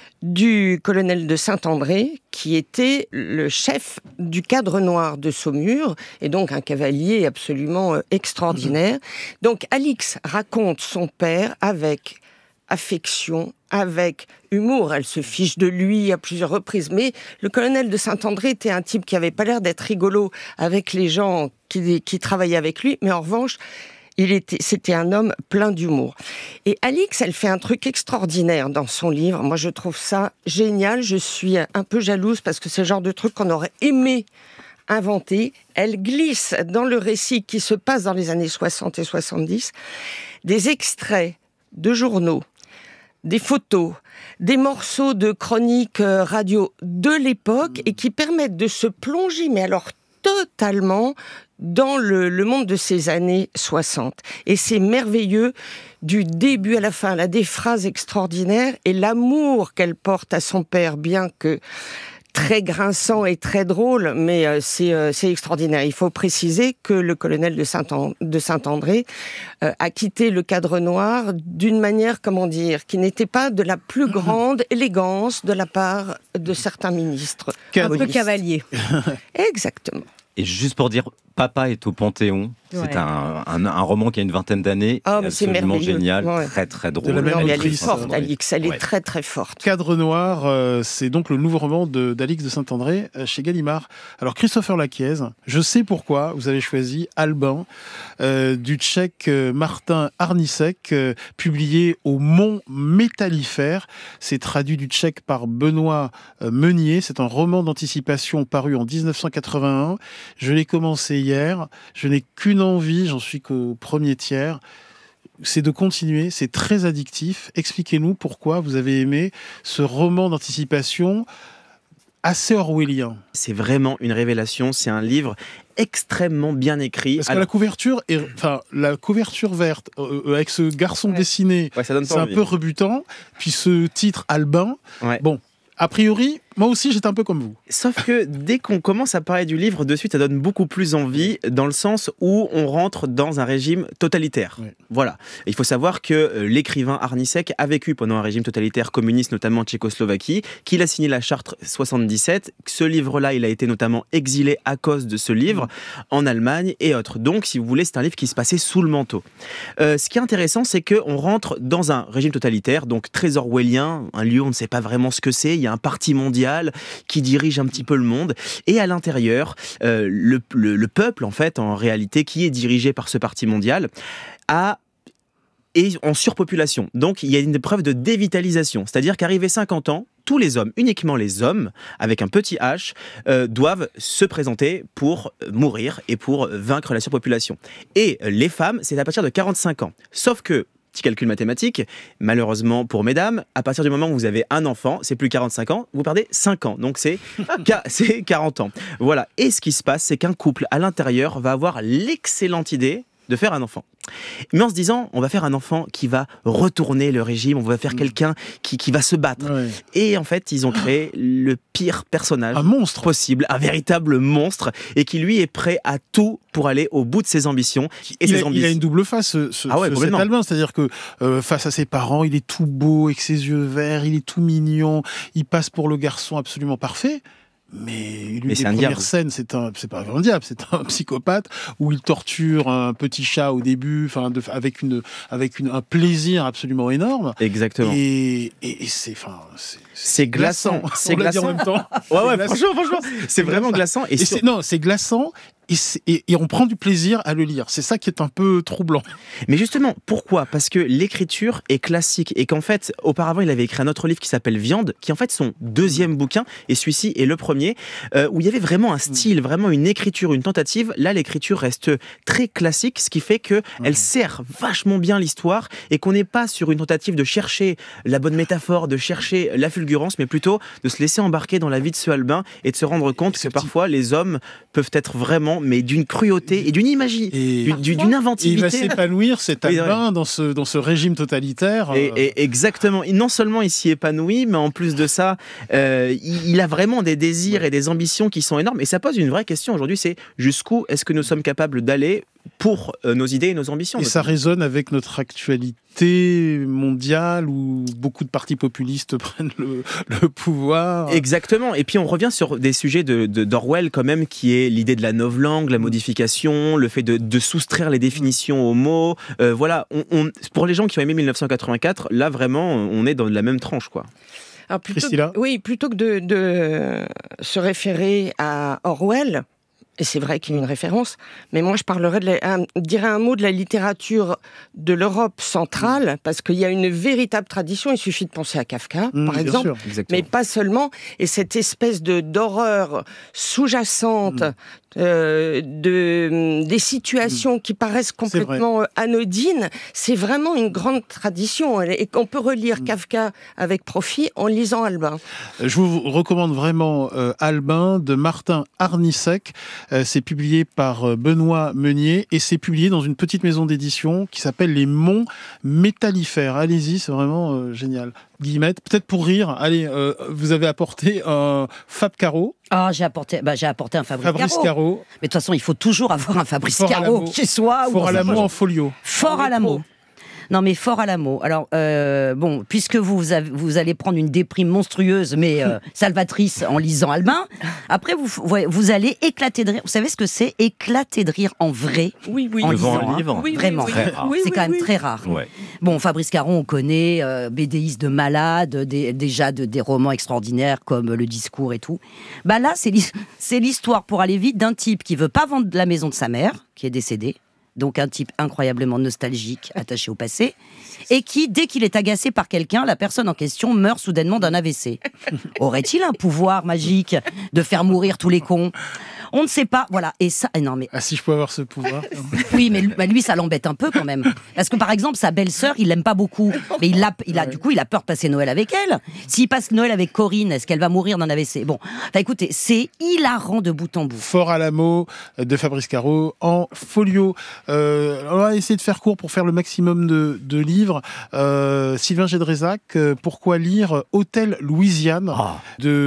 du colonel de Saint-André, qui était le chef du Cadre Noir de Saumur, et donc un cavalier absolument extraordinaire. Mmh. Donc, Alix raconte son père avec affection, avec humour. Elle se fiche de lui à plusieurs reprises. Mais le colonel de Saint-André était un type qui avait pas l'air d'être rigolo avec les gens qui, qui travaillaient avec lui, mais en revanche, il était, c'était un homme plein d'humour. Et Alix, elle fait un truc extraordinaire dans son livre. Moi, je trouve ça génial. Je suis un peu jalouse parce que c'est le genre de truc qu'on aurait aimé inventer. Elle glisse dans le récit qui se passe dans les années soixante et soixante-dix des extraits de journaux, des photos, des morceaux de chroniques radio de l'époque et qui permettent de se plonger, mais alors totalement, dans le, le monde de ces années soixante. Et c'est merveilleux du début à la fin. Elle a des phrases extraordinaires et l'amour qu'elle porte à son père, bien que très grinçant et très drôle, mais euh, c'est, euh, c'est extraordinaire. Il faut préciser que le colonel de, Saint-An- de Saint-André euh, a quitté le Cadre Noir d'une manière, comment dire, qui n'était pas de la plus grande élégance de la part de certains ministres. Un peu cavalier. Exactement. Et juste pour dire, Papa est au Panthéon. Ouais. C'est un, un, un roman qui a une vingtaine d'années, oh, absolument génial, ouais. très très drôle. De la même non, elle est forte, Alix, elle ouais. est très très forte. Cadre Noir, euh, c'est donc le nouveau roman de, d'Alix de Saint-André euh, chez Gallimard. Alors Christopher Laquiez, je sais pourquoi vous avez choisi Albin euh, du Tchèque euh, Martin Arnisek, euh, publié au Mont Métallifère. C'est traduit du tchèque par Benoît euh, Meunier. C'est un roman d'anticipation paru en dix-neuf cent quatre-vingt-un. Je l'ai commencé hier. Je n'ai qu'une envie, j'en suis qu'au premier tiers, c'est de continuer, c'est très addictif. Expliquez-nous pourquoi vous avez aimé ce roman d'anticipation assez orwellien. C'est vraiment une révélation, c'est un livre extrêmement bien écrit. Parce que Alors... la couverture, est, enfin la couverture verte euh, avec ce garçon ouais. dessiné, ouais, ça donne c'est un peu rebutant. Puis ce titre Albin, ouais. bon. A priori, moi aussi, j'étais un peu comme vous. Sauf que dès qu'on commence à parler du livre, de suite, ça donne beaucoup plus envie, dans le sens où on rentre dans un régime totalitaire. Oui. Voilà. Et il faut savoir que l'écrivain Arnisek a vécu pendant un régime totalitaire communiste, notamment en Tchécoslovaquie, qu'il a signé la charte soixante-dix-sept. Ce livre-là, il a été notamment exilé à cause de ce livre, mmh. en Allemagne et autres. Donc, si vous voulez, c'est un livre qui se passait sous le manteau. Euh, ce qui est intéressant, c'est qu'on rentre dans un régime totalitaire, donc très orwellien, un lieu où on ne sait pas vraiment ce que c'est. Il y a un parti mondial qui dirige un petit peu le monde, et à l'intérieur, euh, le, le, le peuple, en fait, en réalité, qui est dirigé par ce parti mondial, a est en surpopulation. Donc, il y a une preuve de dévitalisation. C'est-à-dire qu'arrivé cinquante ans, tous les hommes, uniquement les hommes, avec un petit H, euh, doivent se présenter pour mourir et pour vaincre la surpopulation. Et les femmes, c'est à partir de quarante-cinq ans. Sauf que, petit calcul mathématique, malheureusement pour mesdames, à partir du moment où vous avez un enfant, c'est plus quarante-cinq ans, vous perdez cinq ans. Donc c'est, c'est quarante ans. Voilà. Et ce qui se passe, c'est qu'un couple à l'intérieur va avoir l'excellente idée de faire un enfant. Mais en se disant, on va faire un enfant qui va retourner le régime, on va faire quelqu'un qui, qui va se battre. Ouais. Et en fait, ils ont créé le pire personnage un monstre. possible, un véritable monstre, et qui lui est prêt à tout pour aller au bout de ses ambitions. Et il, ses a, ambitions. il a une double face, ce, ce, ah ouais, ce cet Albin, c'est-à-dire que euh, face à ses parents, il est tout beau, avec ses yeux verts, il est tout mignon, il passe pour le garçon absolument parfait. Mais l'une des premières scènes, c'est un, c'est pas un diable, c'est un psychopathe où il torture un petit chat au début, enfin, de, avec une, avec une, un plaisir absolument énorme. Exactement. Et, et, et c'est, enfin, c'est, c'est glaçant. glaçant. C'est glaçant. En même temps. Ouais, ouais, glaçant. franchement, franchement, c'est, c'est vraiment glaçant. Et, et c'est, non, c'est glaçant. et, et, et on prend du plaisir à le lire. C'est ça qui est un peu troublant. Mais justement, pourquoi ? Parce que l'écriture est classique et qu'en fait, auparavant, il avait écrit un autre livre qui s'appelle Viande, qui est en fait son deuxième bouquin, et celui-ci est le premier, euh, où il y avait vraiment un style, vraiment une écriture, une tentative. Là, l'écriture reste très classique, ce qui fait qu'elle mmh. sert vachement bien l'histoire et qu'on n'est pas sur une tentative de chercher la bonne métaphore, de chercher la fulgurance, mais plutôt de se laisser embarquer dans la vie de ce Albin et de se rendre compte que parfois les hommes peuvent être vraiment, mais d'une cruauté et d'une imagi, et d'une, d'une inventivité. Il va s'épanouir, cet Albin, oui, dans ce, dans ce régime totalitaire. Et, et exactement. Non seulement il s'y épanouit, mais en plus de ça, euh, il, il a vraiment des désirs et des ambitions qui sont énormes. Et ça pose une vraie question aujourd'hui, c'est jusqu'où est-ce que nous sommes capables d'aller pour euh, nos idées et nos ambitions. Et ça résonne avec notre actualité mondiale où beaucoup de partis populistes prennent le, le pouvoir. Exactement. Et puis on revient sur des sujets de, de, d'Orwell quand même, qui est l'idée de la novlangue, la modification, le fait de, de soustraire les définitions aux mots. Euh, voilà, on, on, pour les gens qui ont aimé dix-neuf cent quatre-vingt-quatre, là vraiment, on est dans la même tranche, quoi. Alors, plutôt que, oui, plutôt que de, de se référer à Orwell, et c'est vrai qu'il y a une référence, mais moi je parlerais de la, un, dirais un mot de la littérature de l'Europe centrale, parce qu'il y a une véritable tradition, il suffit de penser à Kafka, mmh, par exemple, mais pas seulement, et cette espèce de, d'horreur sous-jacente, mmh. Euh, de, des situations qui paraissent complètement anodines, c'est vraiment une grande tradition. Et on peut relire Kafka avec profit en lisant Albin. Je vous recommande vraiment euh, Albin de Martin Arnisek. Euh, c'est publié par Benoît Meunier et c'est publié dans une petite maison d'édition qui s'appelle Les Monts Métallifères. Allez-y, c'est vraiment euh, génial. Guillemette, peut-être pour rire, allez, euh, vous avez apporté un Fab Caro. Ah, j'ai apporté, bah, j'ai apporté un Fabrice, Fabrice Caro. Mais de toute façon, il faut toujours avoir un Fabrice Caro chez soi. Fort à l'amour en folio. Fort à l'amour. Non, mais fort à l'amour. Alors, euh, bon, puisque vous, avez, vous allez prendre une déprime monstrueuse, mais euh, salvatrice en lisant Albin, après, vous, vous allez éclater de rire. Vous savez ce que c'est ? Éclater de rire en vrai. Oui, oui. En Devant lisant, un livre. Hein, oui, vraiment. Oui, oui, oui. C'est oui, quand oui, même oui. très rare. Ouais. Bon, Fabrice Caron, on connaît, euh, bédéiste de malade, des, déjà de, des romans extraordinaires comme Le Discours et tout. Bah là, c'est, c'est l'histoire, pour aller vite, d'un type qui veut pas vendre la maison de sa mère, qui est décédée. Donc un type incroyablement nostalgique, attaché au passé, et qui, dès qu'il est agacé par quelqu'un, la personne en question meurt soudainement d'un A V C. Aurait-il un pouvoir magique de faire mourir tous les cons ? On ne sait pas, voilà. Et ça, non mais. Ah, si je peux avoir ce pouvoir. Oui, mais lui, bah, lui, ça l'embête un peu quand même, parce que par exemple, sa belle-sœur, il l'aime pas beaucoup, mais il a, il a, ouais. du coup, il a peur de passer Noël avec elle. S'il passe Noël avec Corinne, est-ce qu'elle va mourir d'un A V C ? Bon, enfin, écoutez, c'est hilarant de bout en bout. Fort à l'amour de Fabrice Caro en folio. Euh, on va essayer de faire court pour faire le maximum de, de livres. Euh, Sylvain Gédrézac, euh, pourquoi lire Hôtel Louisiane oh.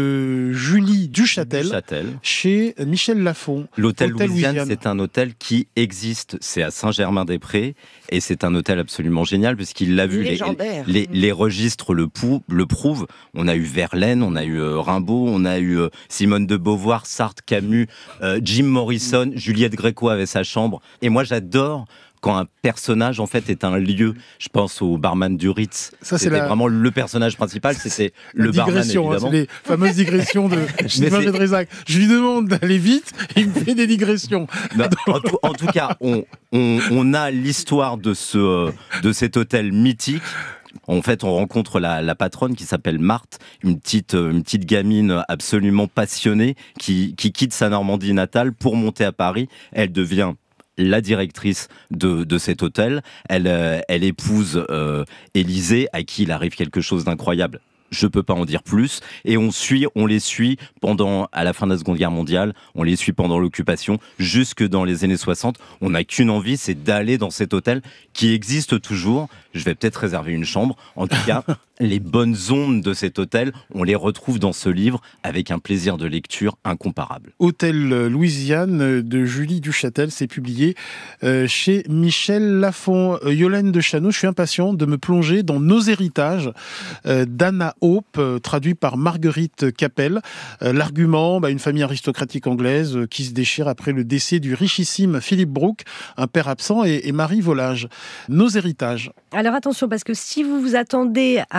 de Julie Duchâtel, Duchâtel. Chez Michel Lafon. L'hôtel Louisiane, Louisiane, c'est un hôtel qui existe. C'est à Saint-Germain-des-Prés et c'est un hôtel absolument génial puisqu'il l'a vu. Les, les, les registres le, pou, le prouvent. On a eu Verlaine, on a eu euh, Rimbaud, on a eu euh, Simone de Beauvoir, Sartre, Camus, euh, Jim Morrison, Juliette Gréco avait sa chambre. Et moi, j'adore quand un personnage en fait est un lieu. Je pense au barman du Ritz. Ça, c'était la... vraiment le personnage principal, c'était le barman évidemment. Hein, c'est les fameuses digressions de Sylvain Gédrézac. Je lui demande d'aller vite, et il me fait des digressions. Non, en, tout, en tout cas, on, on, on a l'histoire de ce de cet hôtel mythique. En fait, on rencontre la, la patronne qui s'appelle Marthe, une petite, une petite gamine absolument passionnée qui, qui quitte sa Normandie natale pour monter à Paris. Elle devient la directrice de, de cet hôtel. Elle, euh, elle épouse euh, Élisée, à qui il arrive quelque chose d'incroyable. Je peux pas en dire plus. Et on suit, on les suit pendant, à la fin de la Seconde Guerre mondiale, on les suit pendant l'occupation, jusque dans les années soixante. On n'a qu'une envie, c'est d'aller dans cet hôtel qui existe toujours. Je vais peut-être réserver une chambre. En tout cas, les bonnes ondes de cet hôtel, on les retrouve dans ce livre avec un plaisir de lecture incomparable. Hôtel Louisiane de Julie Duchâtel, c'est publié euh, chez Michel Lafon. Euh, Yolène de Chano, je suis impatient de me plonger dans Nos héritages euh, d'Anna Hope, euh, traduit par Marguerite Capel. Euh, l'argument, bah, une famille aristocratique anglaise euh, qui se déchire après le décès du richissime Philippe Brooke, un père absent, et, et Marie Volage. Nos héritages. Alors attention, parce que si vous vous attendez à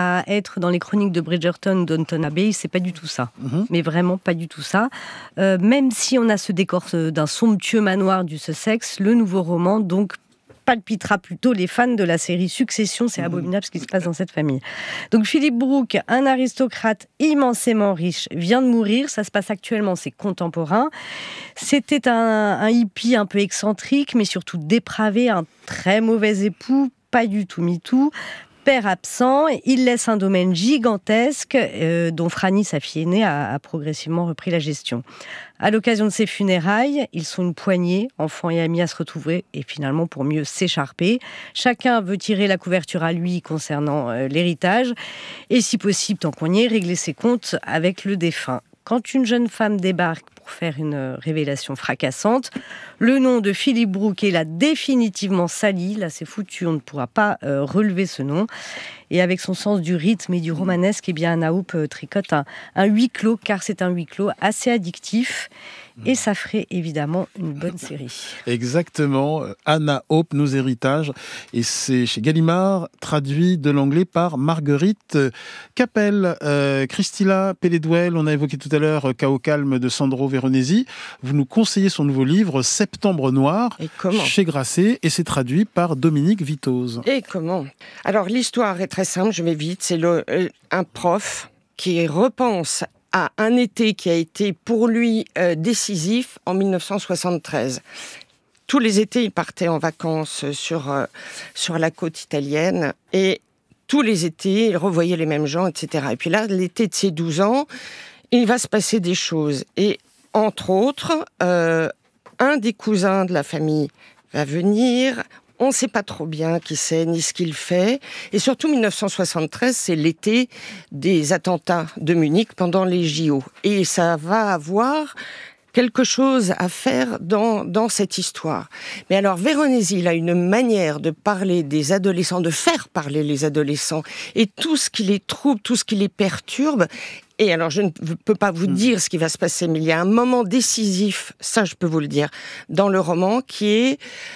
à être dans les chroniques de Bridgerton, Downton Abbey, c'est pas du tout ça. Mm-hmm. Mais vraiment pas du tout ça. Euh, même si on a ce décor d'un somptueux manoir du Sussex, le nouveau roman, donc, palpitera plutôt les fans de la série Succession. C'est abominable ce qui se passe dans cette famille. Donc Philip Brooke, un aristocrate immensément riche, vient de mourir. Ça se passe actuellement, c'est contemporain. C'était un, un hippie un peu excentrique, mais surtout dépravé, un très mauvais époux, pas du tout MeToo. Père absent, il laisse un domaine gigantesque euh, dont Franny, sa fille aînée, a, a progressivement repris la gestion. À l'occasion de ses funérailles, ils sont une poignée, enfants et amis, à se retrouver et finalement pour mieux s'écharper. Chacun veut tirer la couverture à lui concernant euh, l'héritage et si possible, tant qu'on y est, régler ses comptes avec le défunt. Quand une jeune femme débarque pour faire une révélation fracassante, le nom de Philip Brooke est là définitivement sali. Là, c'est foutu, on ne pourra pas euh, relever ce nom. Et avec son sens du rythme et du romanesque, eh bien, Anna Hope euh, tricote un, un huis clos, car c'est un huis clos assez addictif. Et ça ferait évidemment une bonne série. Exactement. Anna Hope, Nos héritages. Et c'est chez Gallimard, traduit de l'anglais par Marguerite Capel. Euh, Christilla Pelledwell, on a évoqué tout à l'heure Chaos calme de Sandro Veronesi. Vous nous conseillez son nouveau livre, Septembre noir, chez Grasset. Et c'est traduit par Dominique Vitoz. Et comment ? Alors l'histoire est très simple, je vais vite. C'est le, euh, un prof qui repense à un été qui a été pour lui euh, décisif en mille neuf cent soixante-treize. Tous les étés, il partait en vacances sur, euh, sur la côte italienne et tous les étés, il revoyait les mêmes gens, et cetera. Et puis là, l'été de ses douze ans, il va se passer des choses. Et entre autres, euh, un des cousins de la famille va venir. On ne sait pas trop bien qui c'est, ni ce qu'il fait. Et surtout, mille neuf cent soixante-treize, c'est l'été des attentats de Munich pendant les J O. Et ça va avoir quelque chose à faire dans, dans cette histoire. Mais alors, Veronesi, il a une manière de parler des adolescents, de faire parler les adolescents, et tout ce qui les trouble, tout ce qui les perturbe. Et alors, je ne peux pas vous dire ce qui va se passer, mais il y a un moment décisif, ça je peux vous le dire, dans le roman, qui est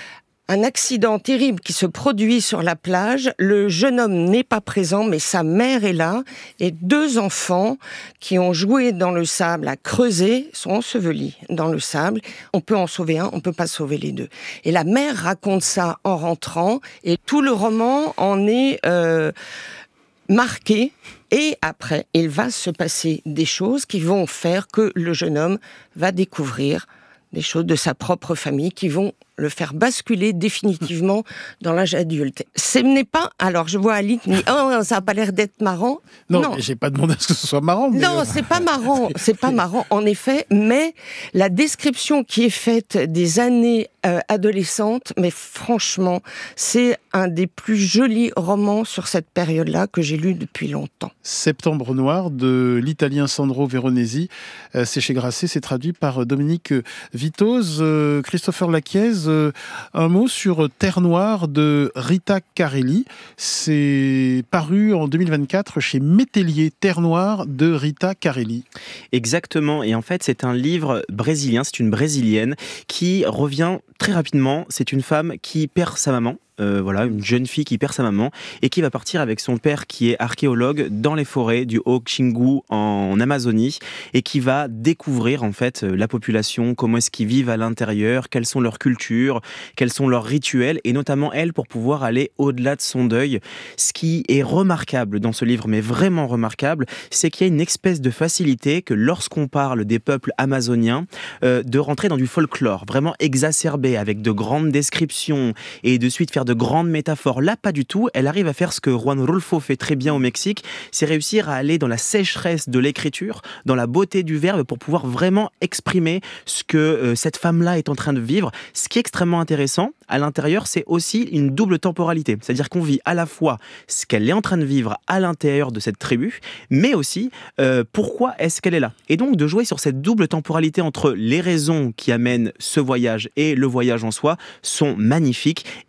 un accident terrible qui se produit sur la plage. Le jeune homme n'est pas présent, mais sa mère est là. Et deux enfants qui ont joué dans le sable, à creuser, sont ensevelis dans le sable. On peut en sauver un, on ne peut pas sauver les deux. Et la mère raconte ça en rentrant. Et tout le roman en est euh, marqué. Et après, il va se passer des choses qui vont faire que le jeune homme va découvrir des choses de sa propre famille qui vont le faire basculer définitivement dans l'âge adulte. Ce n'est pas... Alors, je vois Ali qui dit « Oh, ça n'a pas l'air d'être marrant. » Non, non. J'ai pas demandé à ce que ce soit marrant. Mais non, euh... c'est pas marrant. C'est pas marrant, en effet. Mais la description qui est faite des années euh, adolescentes, mais franchement, c'est un des plus jolis romans sur cette période-là que j'ai lu depuis longtemps. Septembre noir de l'italien Sandro Veronesi. Euh, c'est chez Grasset, c'est traduit par Dominique Vitoz. Euh, Christopher Laquiez, euh, un mot sur Terre noire de Rita Carelli. C'est paru en deux mille vingt-quatre chez Métellier. Terre noire de Rita Carelli. Exactement. Et en fait, c'est un livre brésilien. C'est une brésilienne qui revient très rapidement. C'est une femme qui perd sa maman. Euh, voilà, une jeune fille qui perd sa maman et qui va partir avec son père qui est archéologue dans les forêts du Haut-Xingu en Amazonie et qui va découvrir en fait la population, comment est-ce qu'ils vivent à l'intérieur, quelles sont leurs cultures, quels sont leurs rituels et notamment elle pour pouvoir aller au-delà de son deuil. Ce qui est remarquable dans ce livre, mais vraiment remarquable, c'est qu'il y a une espèce de facilité que lorsqu'on parle des peuples amazoniens, euh, de rentrer dans du folklore vraiment exacerbé avec de grandes descriptions et de suite faire de grandes métaphores. Là, pas du tout. Elle arrive à faire ce que Juan Rulfo fait très bien au Mexique, c'est réussir à aller dans la sécheresse de l'écriture, dans la beauté du verbe pour pouvoir vraiment exprimer ce que euh, cette femme-là est en train de vivre. Ce qui est extrêmement intéressant, à l'intérieur, c'est aussi une double temporalité. C'est-à-dire qu'on vit à la fois ce qu'elle est en train de vivre à l'intérieur de cette tribu, mais aussi euh, pourquoi est-ce qu'elle est là. Et donc, de jouer sur cette double temporalité entre les raisons qui amènent ce voyage et le voyage en soi sont magnifiques. Et on se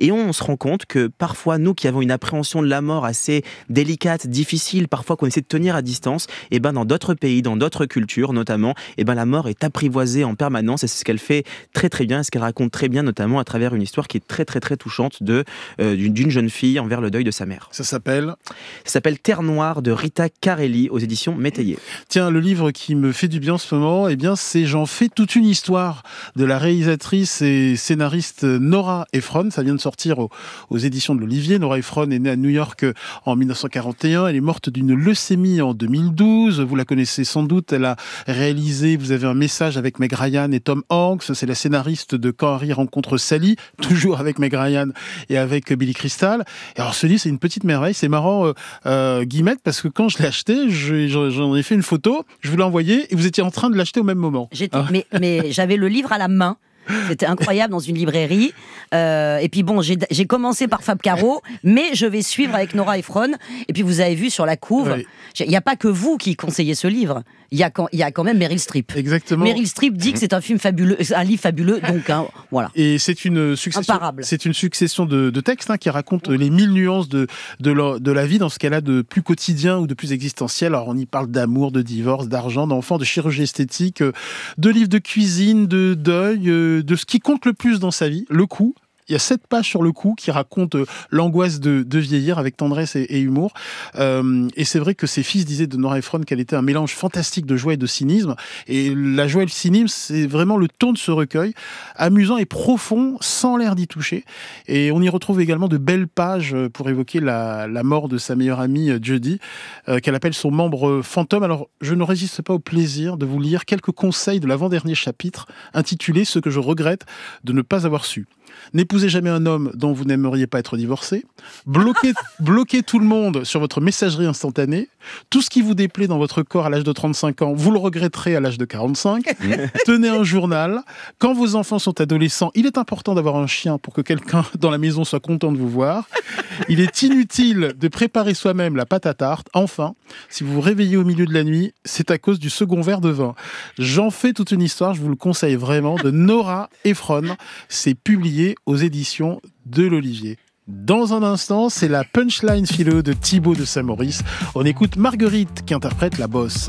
rend compte que parfois, nous qui avons une appréhension de la mort assez délicate, difficile, parfois qu'on essaie de tenir à distance, et ben dans d'autres pays, dans d'autres cultures notamment, et ben la mort est apprivoisée en permanence et c'est ce qu'elle fait très très bien, ce qu'elle raconte très bien, notamment à travers une histoire qui est très très très touchante de, euh, d'une, d'une jeune fille envers le deuil de sa mère. Ça s'appelle Ça s'appelle Terre Noire de Rita Carelli aux éditions Métayer. Tiens, le livre qui me fait du bien en ce moment, eh bien, c'est J'en fais toute une histoire de la réalisatrice et scénariste Nora Ephron. Ça vient de sortir aux, aux éditions de l'Olivier. Nora Ephron est née à New York en dix-neuf cent quarante et un. Elle est morte d'une leucémie en deux mille douze. Vous la connaissez sans doute. Elle a réalisé Vous avez un message avec Meg Ryan et Tom Hanks. C'est la scénariste de Quand Harry rencontre Sally, toujours avec Meg Ryan et avec Billy Crystal. Et alors ce livre, c'est une petite merveille. C'est marrant, euh, euh, Guillemette, parce que quand je l'ai acheté, je, j'en ai fait une photo, je vous l'ai envoyé et vous étiez en train de l'acheter au même moment. J'étais, ah. mais, mais j'avais le livre à la main. C'était incroyable dans une librairie. Euh, et puis bon, j'ai, j'ai commencé par Fab Caro, mais je vais suivre avec Nora Ephron. Et puis vous avez vu sur la couve, il oui. n'y a pas que vous qui conseillez ce livre. Il y a quand, il y a quand même Meryl Streep. Exactement. Meryl Streep dit que c'est un film fabuleux, un livre fabuleux, donc hein, voilà. Et c'est une succession, imparable. C'est une succession de, de textes hein, qui racontent les mille nuances de de la, de la vie dans ce qu'elle a de plus quotidien ou de plus existentiel. Alors on y parle d'amour, de divorce, d'argent, d'enfants, de chirurgie esthétique, de livres de cuisine, de deuil, de ce qui compte le plus dans sa vie, le coup. Il y a sept pages sur le coup qui racontent l'angoisse de, de vieillir avec tendresse et, et humour. Euh, et c'est vrai que ses fils disaient de Nora Ephron qu'elle était un mélange fantastique de joie et de cynisme. Et la joie et le cynisme, c'est vraiment le ton de ce recueil, amusant et profond, sans l'air d'y toucher. Et on y retrouve également de belles pages pour évoquer la, la mort de sa meilleure amie Judy, euh, qu'elle appelle son membre fantôme. Alors, je ne résiste pas au plaisir de vous lire quelques conseils de l'avant-dernier chapitre, intitulé « Ce que je regrette de ne pas avoir su ». N'épousez jamais un homme dont vous n'aimeriez pas être divorcé. Bloquez, bloquez tout le monde sur votre messagerie instantanée. Tout ce qui vous déplaît dans votre corps à l'âge de trente-cinq ans, vous le regretterez à l'âge de quarante-cinq. Tenez un journal. Quand vos enfants sont adolescents, il est important d'avoir un chien pour que quelqu'un dans la maison soit content de vous voir. Il est inutile de préparer soi-même la pâte à tarte. Enfin, si vous vous réveillez au milieu de la nuit, c'est à cause du second verre de vin. J'en fais toute une histoire, je vous le conseille vraiment, de Nora Ephron. C'est publié aux éditions de l'Olivier. Dans un instant, c'est la punchline philo de Thibaut de Saint-Maurice. On écoute Marguerite qui interprète la bosse.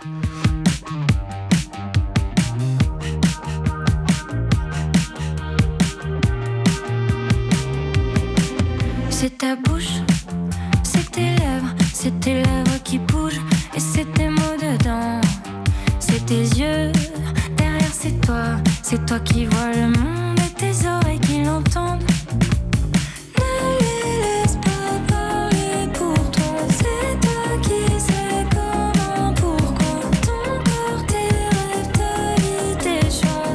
C'est ta bouche, c'est tes lèvres, c'est tes lèvres qui bougent et c'est tes mots dedans. C'est tes yeux, derrière c'est toi, c'est toi qui vois le monde et tes oreilles qui l'entendent. Ne les laisse pas parler pour toi, c'est toi qui sais comment, pourquoi. Ton corps, tes rêves, ta vie, tes choix.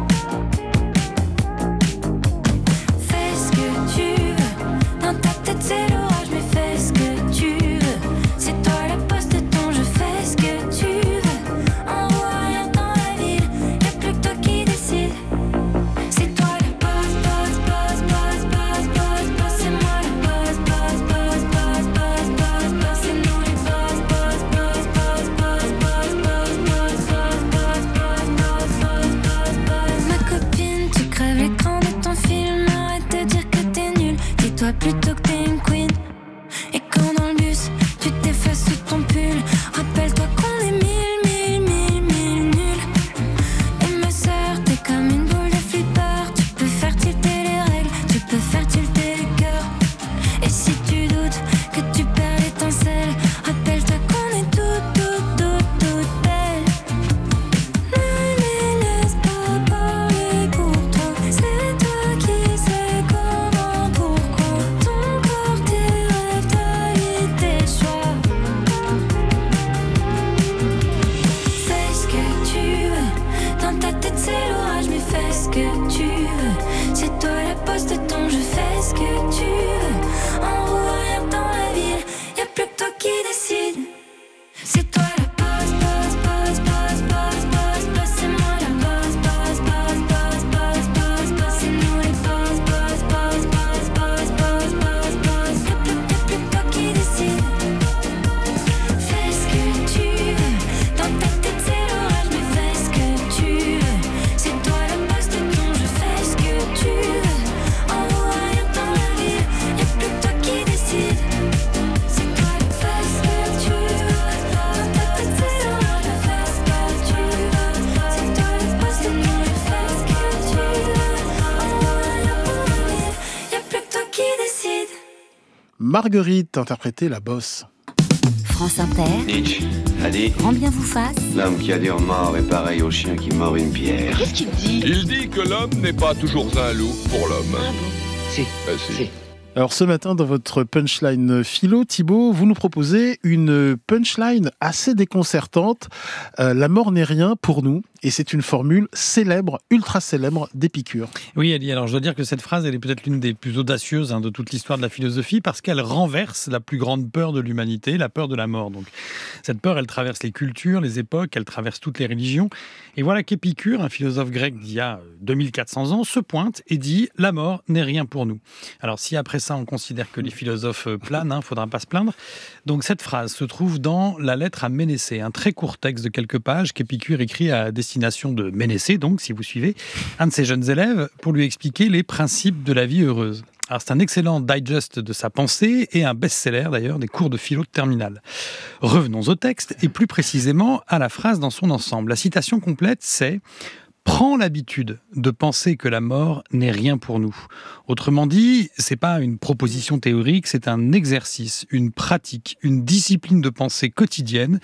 Fais ce que tu veux, dans ta tête c'est l'orage, mais fais ce que tu veux. C'est toi la poste de ton jeu, fais ce que tu veux. On voit rien dans la ville, y'a plus que toi qui décide. C'est toi le boss, boss, boss, boss, boss, boss, boss. C'est moi le boss, boss, boss, boss, boss, boss, boss. C'est nous les boss, boss, boss, boss, boss, boss, boss, boss, boss, boss, boss, boss, boss, boss. Ma copine, tu crèves l'écran de ton film, arrête de dire que t'es nul. Dis-toi plutôt que t'es une queen. Et quand dans le bus, tu t'effaces sous ton pull, rappelle-toi qu'on est mille, mille, mille, mille nuls. Et ma sœur, t'es comme une boule de flipper. Tu peux faire tilter les règles, tu peux faire tilter les cœurs. Et si tu doutes que tu perds l'étincelle, rappelle-toi qu'on est toutes, toutes, toutes, toutes belles. Ne les laisse pas parler pour toi, c'est toi qui sais comment, pourquoi. Ton corps Marguerite, interprétée la bosse. France Inter. Nietzsche a dit Grand bien vous fasse. l'homme qui a dire mort est pareil au chien qui mord une pierre. Qu'est-ce qu'il dit? Il dit que l'homme n'est pas toujours un loup pour l'homme. Ah bon? Si. Euh, si. Alors ce matin, dans votre punchline philo, Thibaut, vous nous proposez une punchline assez déconcertante. Euh, la mort n'est rien pour nous. Et c'est une formule célèbre, ultra célèbre d'Épicure. Oui, Ali, alors je dois dire que cette phrase, elle est peut-être l'une des plus audacieuses hein, de toute l'histoire de la philosophie, parce qu'elle renverse la plus grande peur de l'humanité, la peur de la mort. Donc, cette peur, elle traverse les cultures, les époques, elle traverse toutes les religions. Et voilà qu'Épicure, un philosophe grec d'il y a deux mille quatre cents ans, se pointe et dit « La mort n'est rien pour nous ». Alors si après ça, on considère que les philosophes planent, il ne faudra pas se plaindre. Donc cette phrase se trouve dans la lettre à Ménécée, un très court texte de quelques pages qu'Épicure écrit à destination de Ménécée, donc si vous suivez, un de ses jeunes élèves, pour lui expliquer les principes de la vie heureuse. Alors c'est un excellent digest de sa pensée et un best-seller d'ailleurs des cours de philo de terminale. Revenons au texte et plus précisément à la phrase dans son ensemble. La citation complète c'est « Prends l'habitude de penser que la mort n'est rien pour nous ». Autrement dit, c'est pas une proposition théorique, c'est un exercice, une pratique, une discipline de pensée quotidienne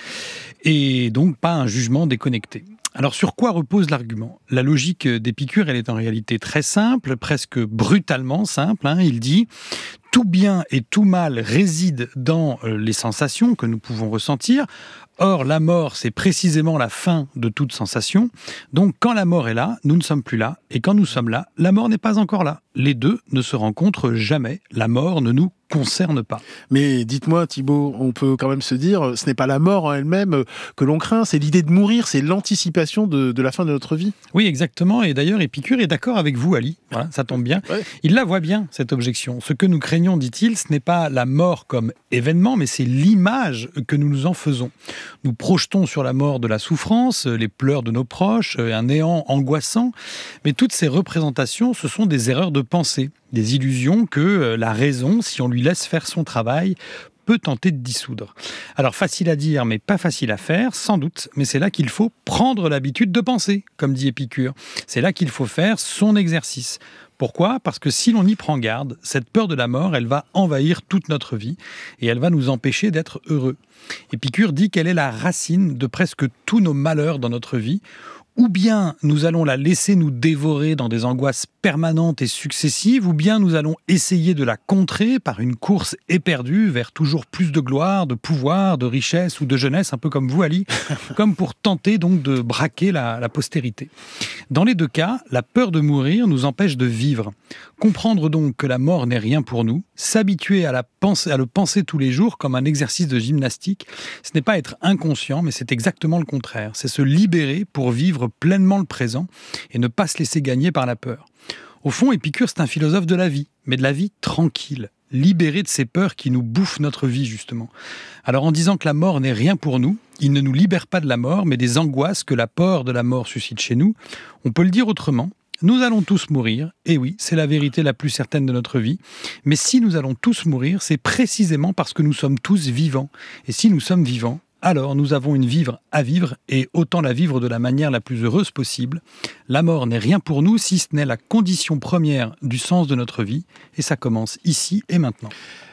et donc pas un jugement déconnecté. Alors sur quoi repose l'argument ? La logique d'Épicure, elle est en réalité très simple, presque brutalement simple. Hein. Il dit « Tout bien et tout mal résident dans les sensations que nous pouvons ressentir. Or, la mort, c'est précisément la fin de toute sensation. Donc, quand la mort est là, nous ne sommes plus là. Et quand nous sommes là, la mort n'est pas encore là. Les deux ne se rencontrent jamais. La mort ne nous concerne pas. » Mais dites-moi Thibaut, on peut quand même se dire, ce n'est pas la mort en elle-même que l'on craint, c'est l'idée de mourir, c'est l'anticipation de, de la fin de notre vie. Oui, exactement. Et d'ailleurs, Épicure est d'accord avec vous, Ali. Voilà, ça tombe bien. Ouais. Il la voit bien, cette objection. Ce que nous craignons, dit-il, ce n'est pas la mort comme événement, mais c'est l'image que nous nous en faisons. Nous projetons sur la mort de la souffrance, les pleurs de nos proches, un néant angoissant. Mais toutes ces représentations, ce sont des erreurs de pensée, des illusions que la raison, si on lui laisse faire son travail, peut tenter de dissoudre. Alors facile à dire, mais pas facile à faire, sans doute, mais c'est là qu'il faut prendre l'habitude de penser, comme dit Épicure. C'est là qu'il faut faire son exercice. Pourquoi ? Parce que si l'on y prend garde, cette peur de la mort, elle va envahir toute notre vie et elle va nous empêcher d'être heureux. Épicure dit qu'elle est la racine de presque tous nos malheurs dans notre vie. Ou bien nous allons la laisser nous dévorer dans des angoisses permanentes et successives, ou bien nous allons essayer de la contrer par une course éperdue vers toujours plus de gloire, de pouvoir, de richesse ou de jeunesse, un peu comme vous, Ali, comme pour tenter donc de braquer la, la postérité. Dans les deux cas, la peur de mourir nous empêche de vivre. Comprendre donc que la mort n'est rien pour nous, s'habituer à, la penser, à le penser tous les jours comme un exercice de gymnastique, ce n'est pas être inconscient, mais c'est exactement le contraire. C'est se libérer pour vivre pleinement le présent et ne pas se laisser gagner par la peur. Au fond, Épicure, c'est un philosophe de la vie, mais de la vie tranquille, libéré de ces peurs qui nous bouffent notre vie, justement. Alors, en disant que la mort n'est rien pour nous, il ne nous libère pas de la mort, mais des angoisses que la peur de la mort suscite chez nous. On peut le dire autrement. Nous allons tous mourir, et oui, c'est la vérité la plus certaine de notre vie, mais si nous allons tous mourir, c'est précisément parce que nous sommes tous vivants. Et si nous sommes vivants, alors nous avons une vivre à vivre, et autant la vivre de la manière la plus heureuse possible. La mort n'est rien pour nous, si ce n'est la condition première du sens de notre vie, et ça commence ici et maintenant.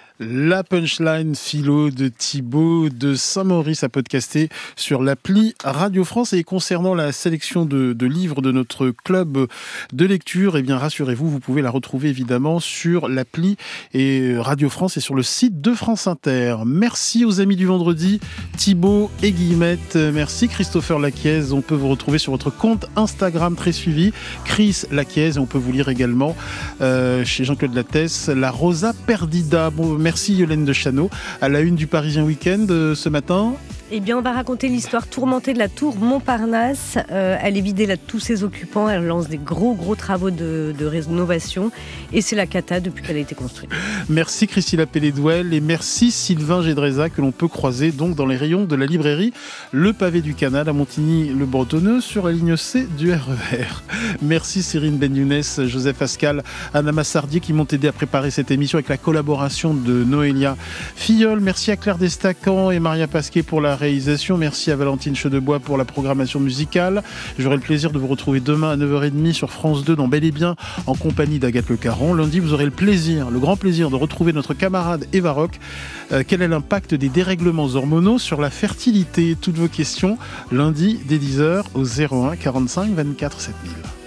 La punchline philo de Thibaut de Saint-Maurice à podcaster sur l'appli Radio France. Et concernant la sélection de, de livres de notre club de lecture, eh bien rassurez-vous, vous pouvez la retrouver évidemment sur l'appli et Radio France et sur le site de France Inter. Merci aux amis du vendredi, Thibaut et Guillemette. Merci Christopher Laquiez. On peut vous retrouver sur votre compte Instagram très suivi, Chris Laquiez. Et on peut vous lire également euh, chez Jean-Claude Lattès, La Rosa Perdida. Bon, merci. Merci Yolène de Chano. À la une du Parisien Week-end euh, ce matin. Eh bien, on va raconter l'histoire tourmentée de la tour Montparnasse. Euh, elle est vidée là de tous ses occupants. Elle lance des gros, gros travaux de, de rénovation. Et c'est la cata depuis qu'elle a été construite. Merci Christine Pellet-Douel et merci Sylvain Gédréza que l'on peut croiser donc dans les rayons de la librairie Le Pavé du Canal à Montigny-le-Bretonneux sur la ligne C du R E R. Merci Cyrine Ben-Younes, Joseph Ascal, Anna Massardier qui m'ont aidé à préparer cette émission avec la collaboration de Noélia Filleul. Merci à Claire Destacan et Maria Pasquet pour la réalisation. Merci à Valentine Chedebois pour la programmation musicale. J'aurai le plaisir de vous retrouver demain à neuf heures trente sur France deux dans Bel et Bien en compagnie d'Agathe Le Caron. Lundi, vous aurez le plaisir, le grand plaisir de retrouver notre camarade Eva Rock. Euh, quel est l'impact des dérèglements hormonaux sur la fertilité? Toutes vos questions lundi dès dix heures au zéro un quarante-cinq vingt-quatre sept mille.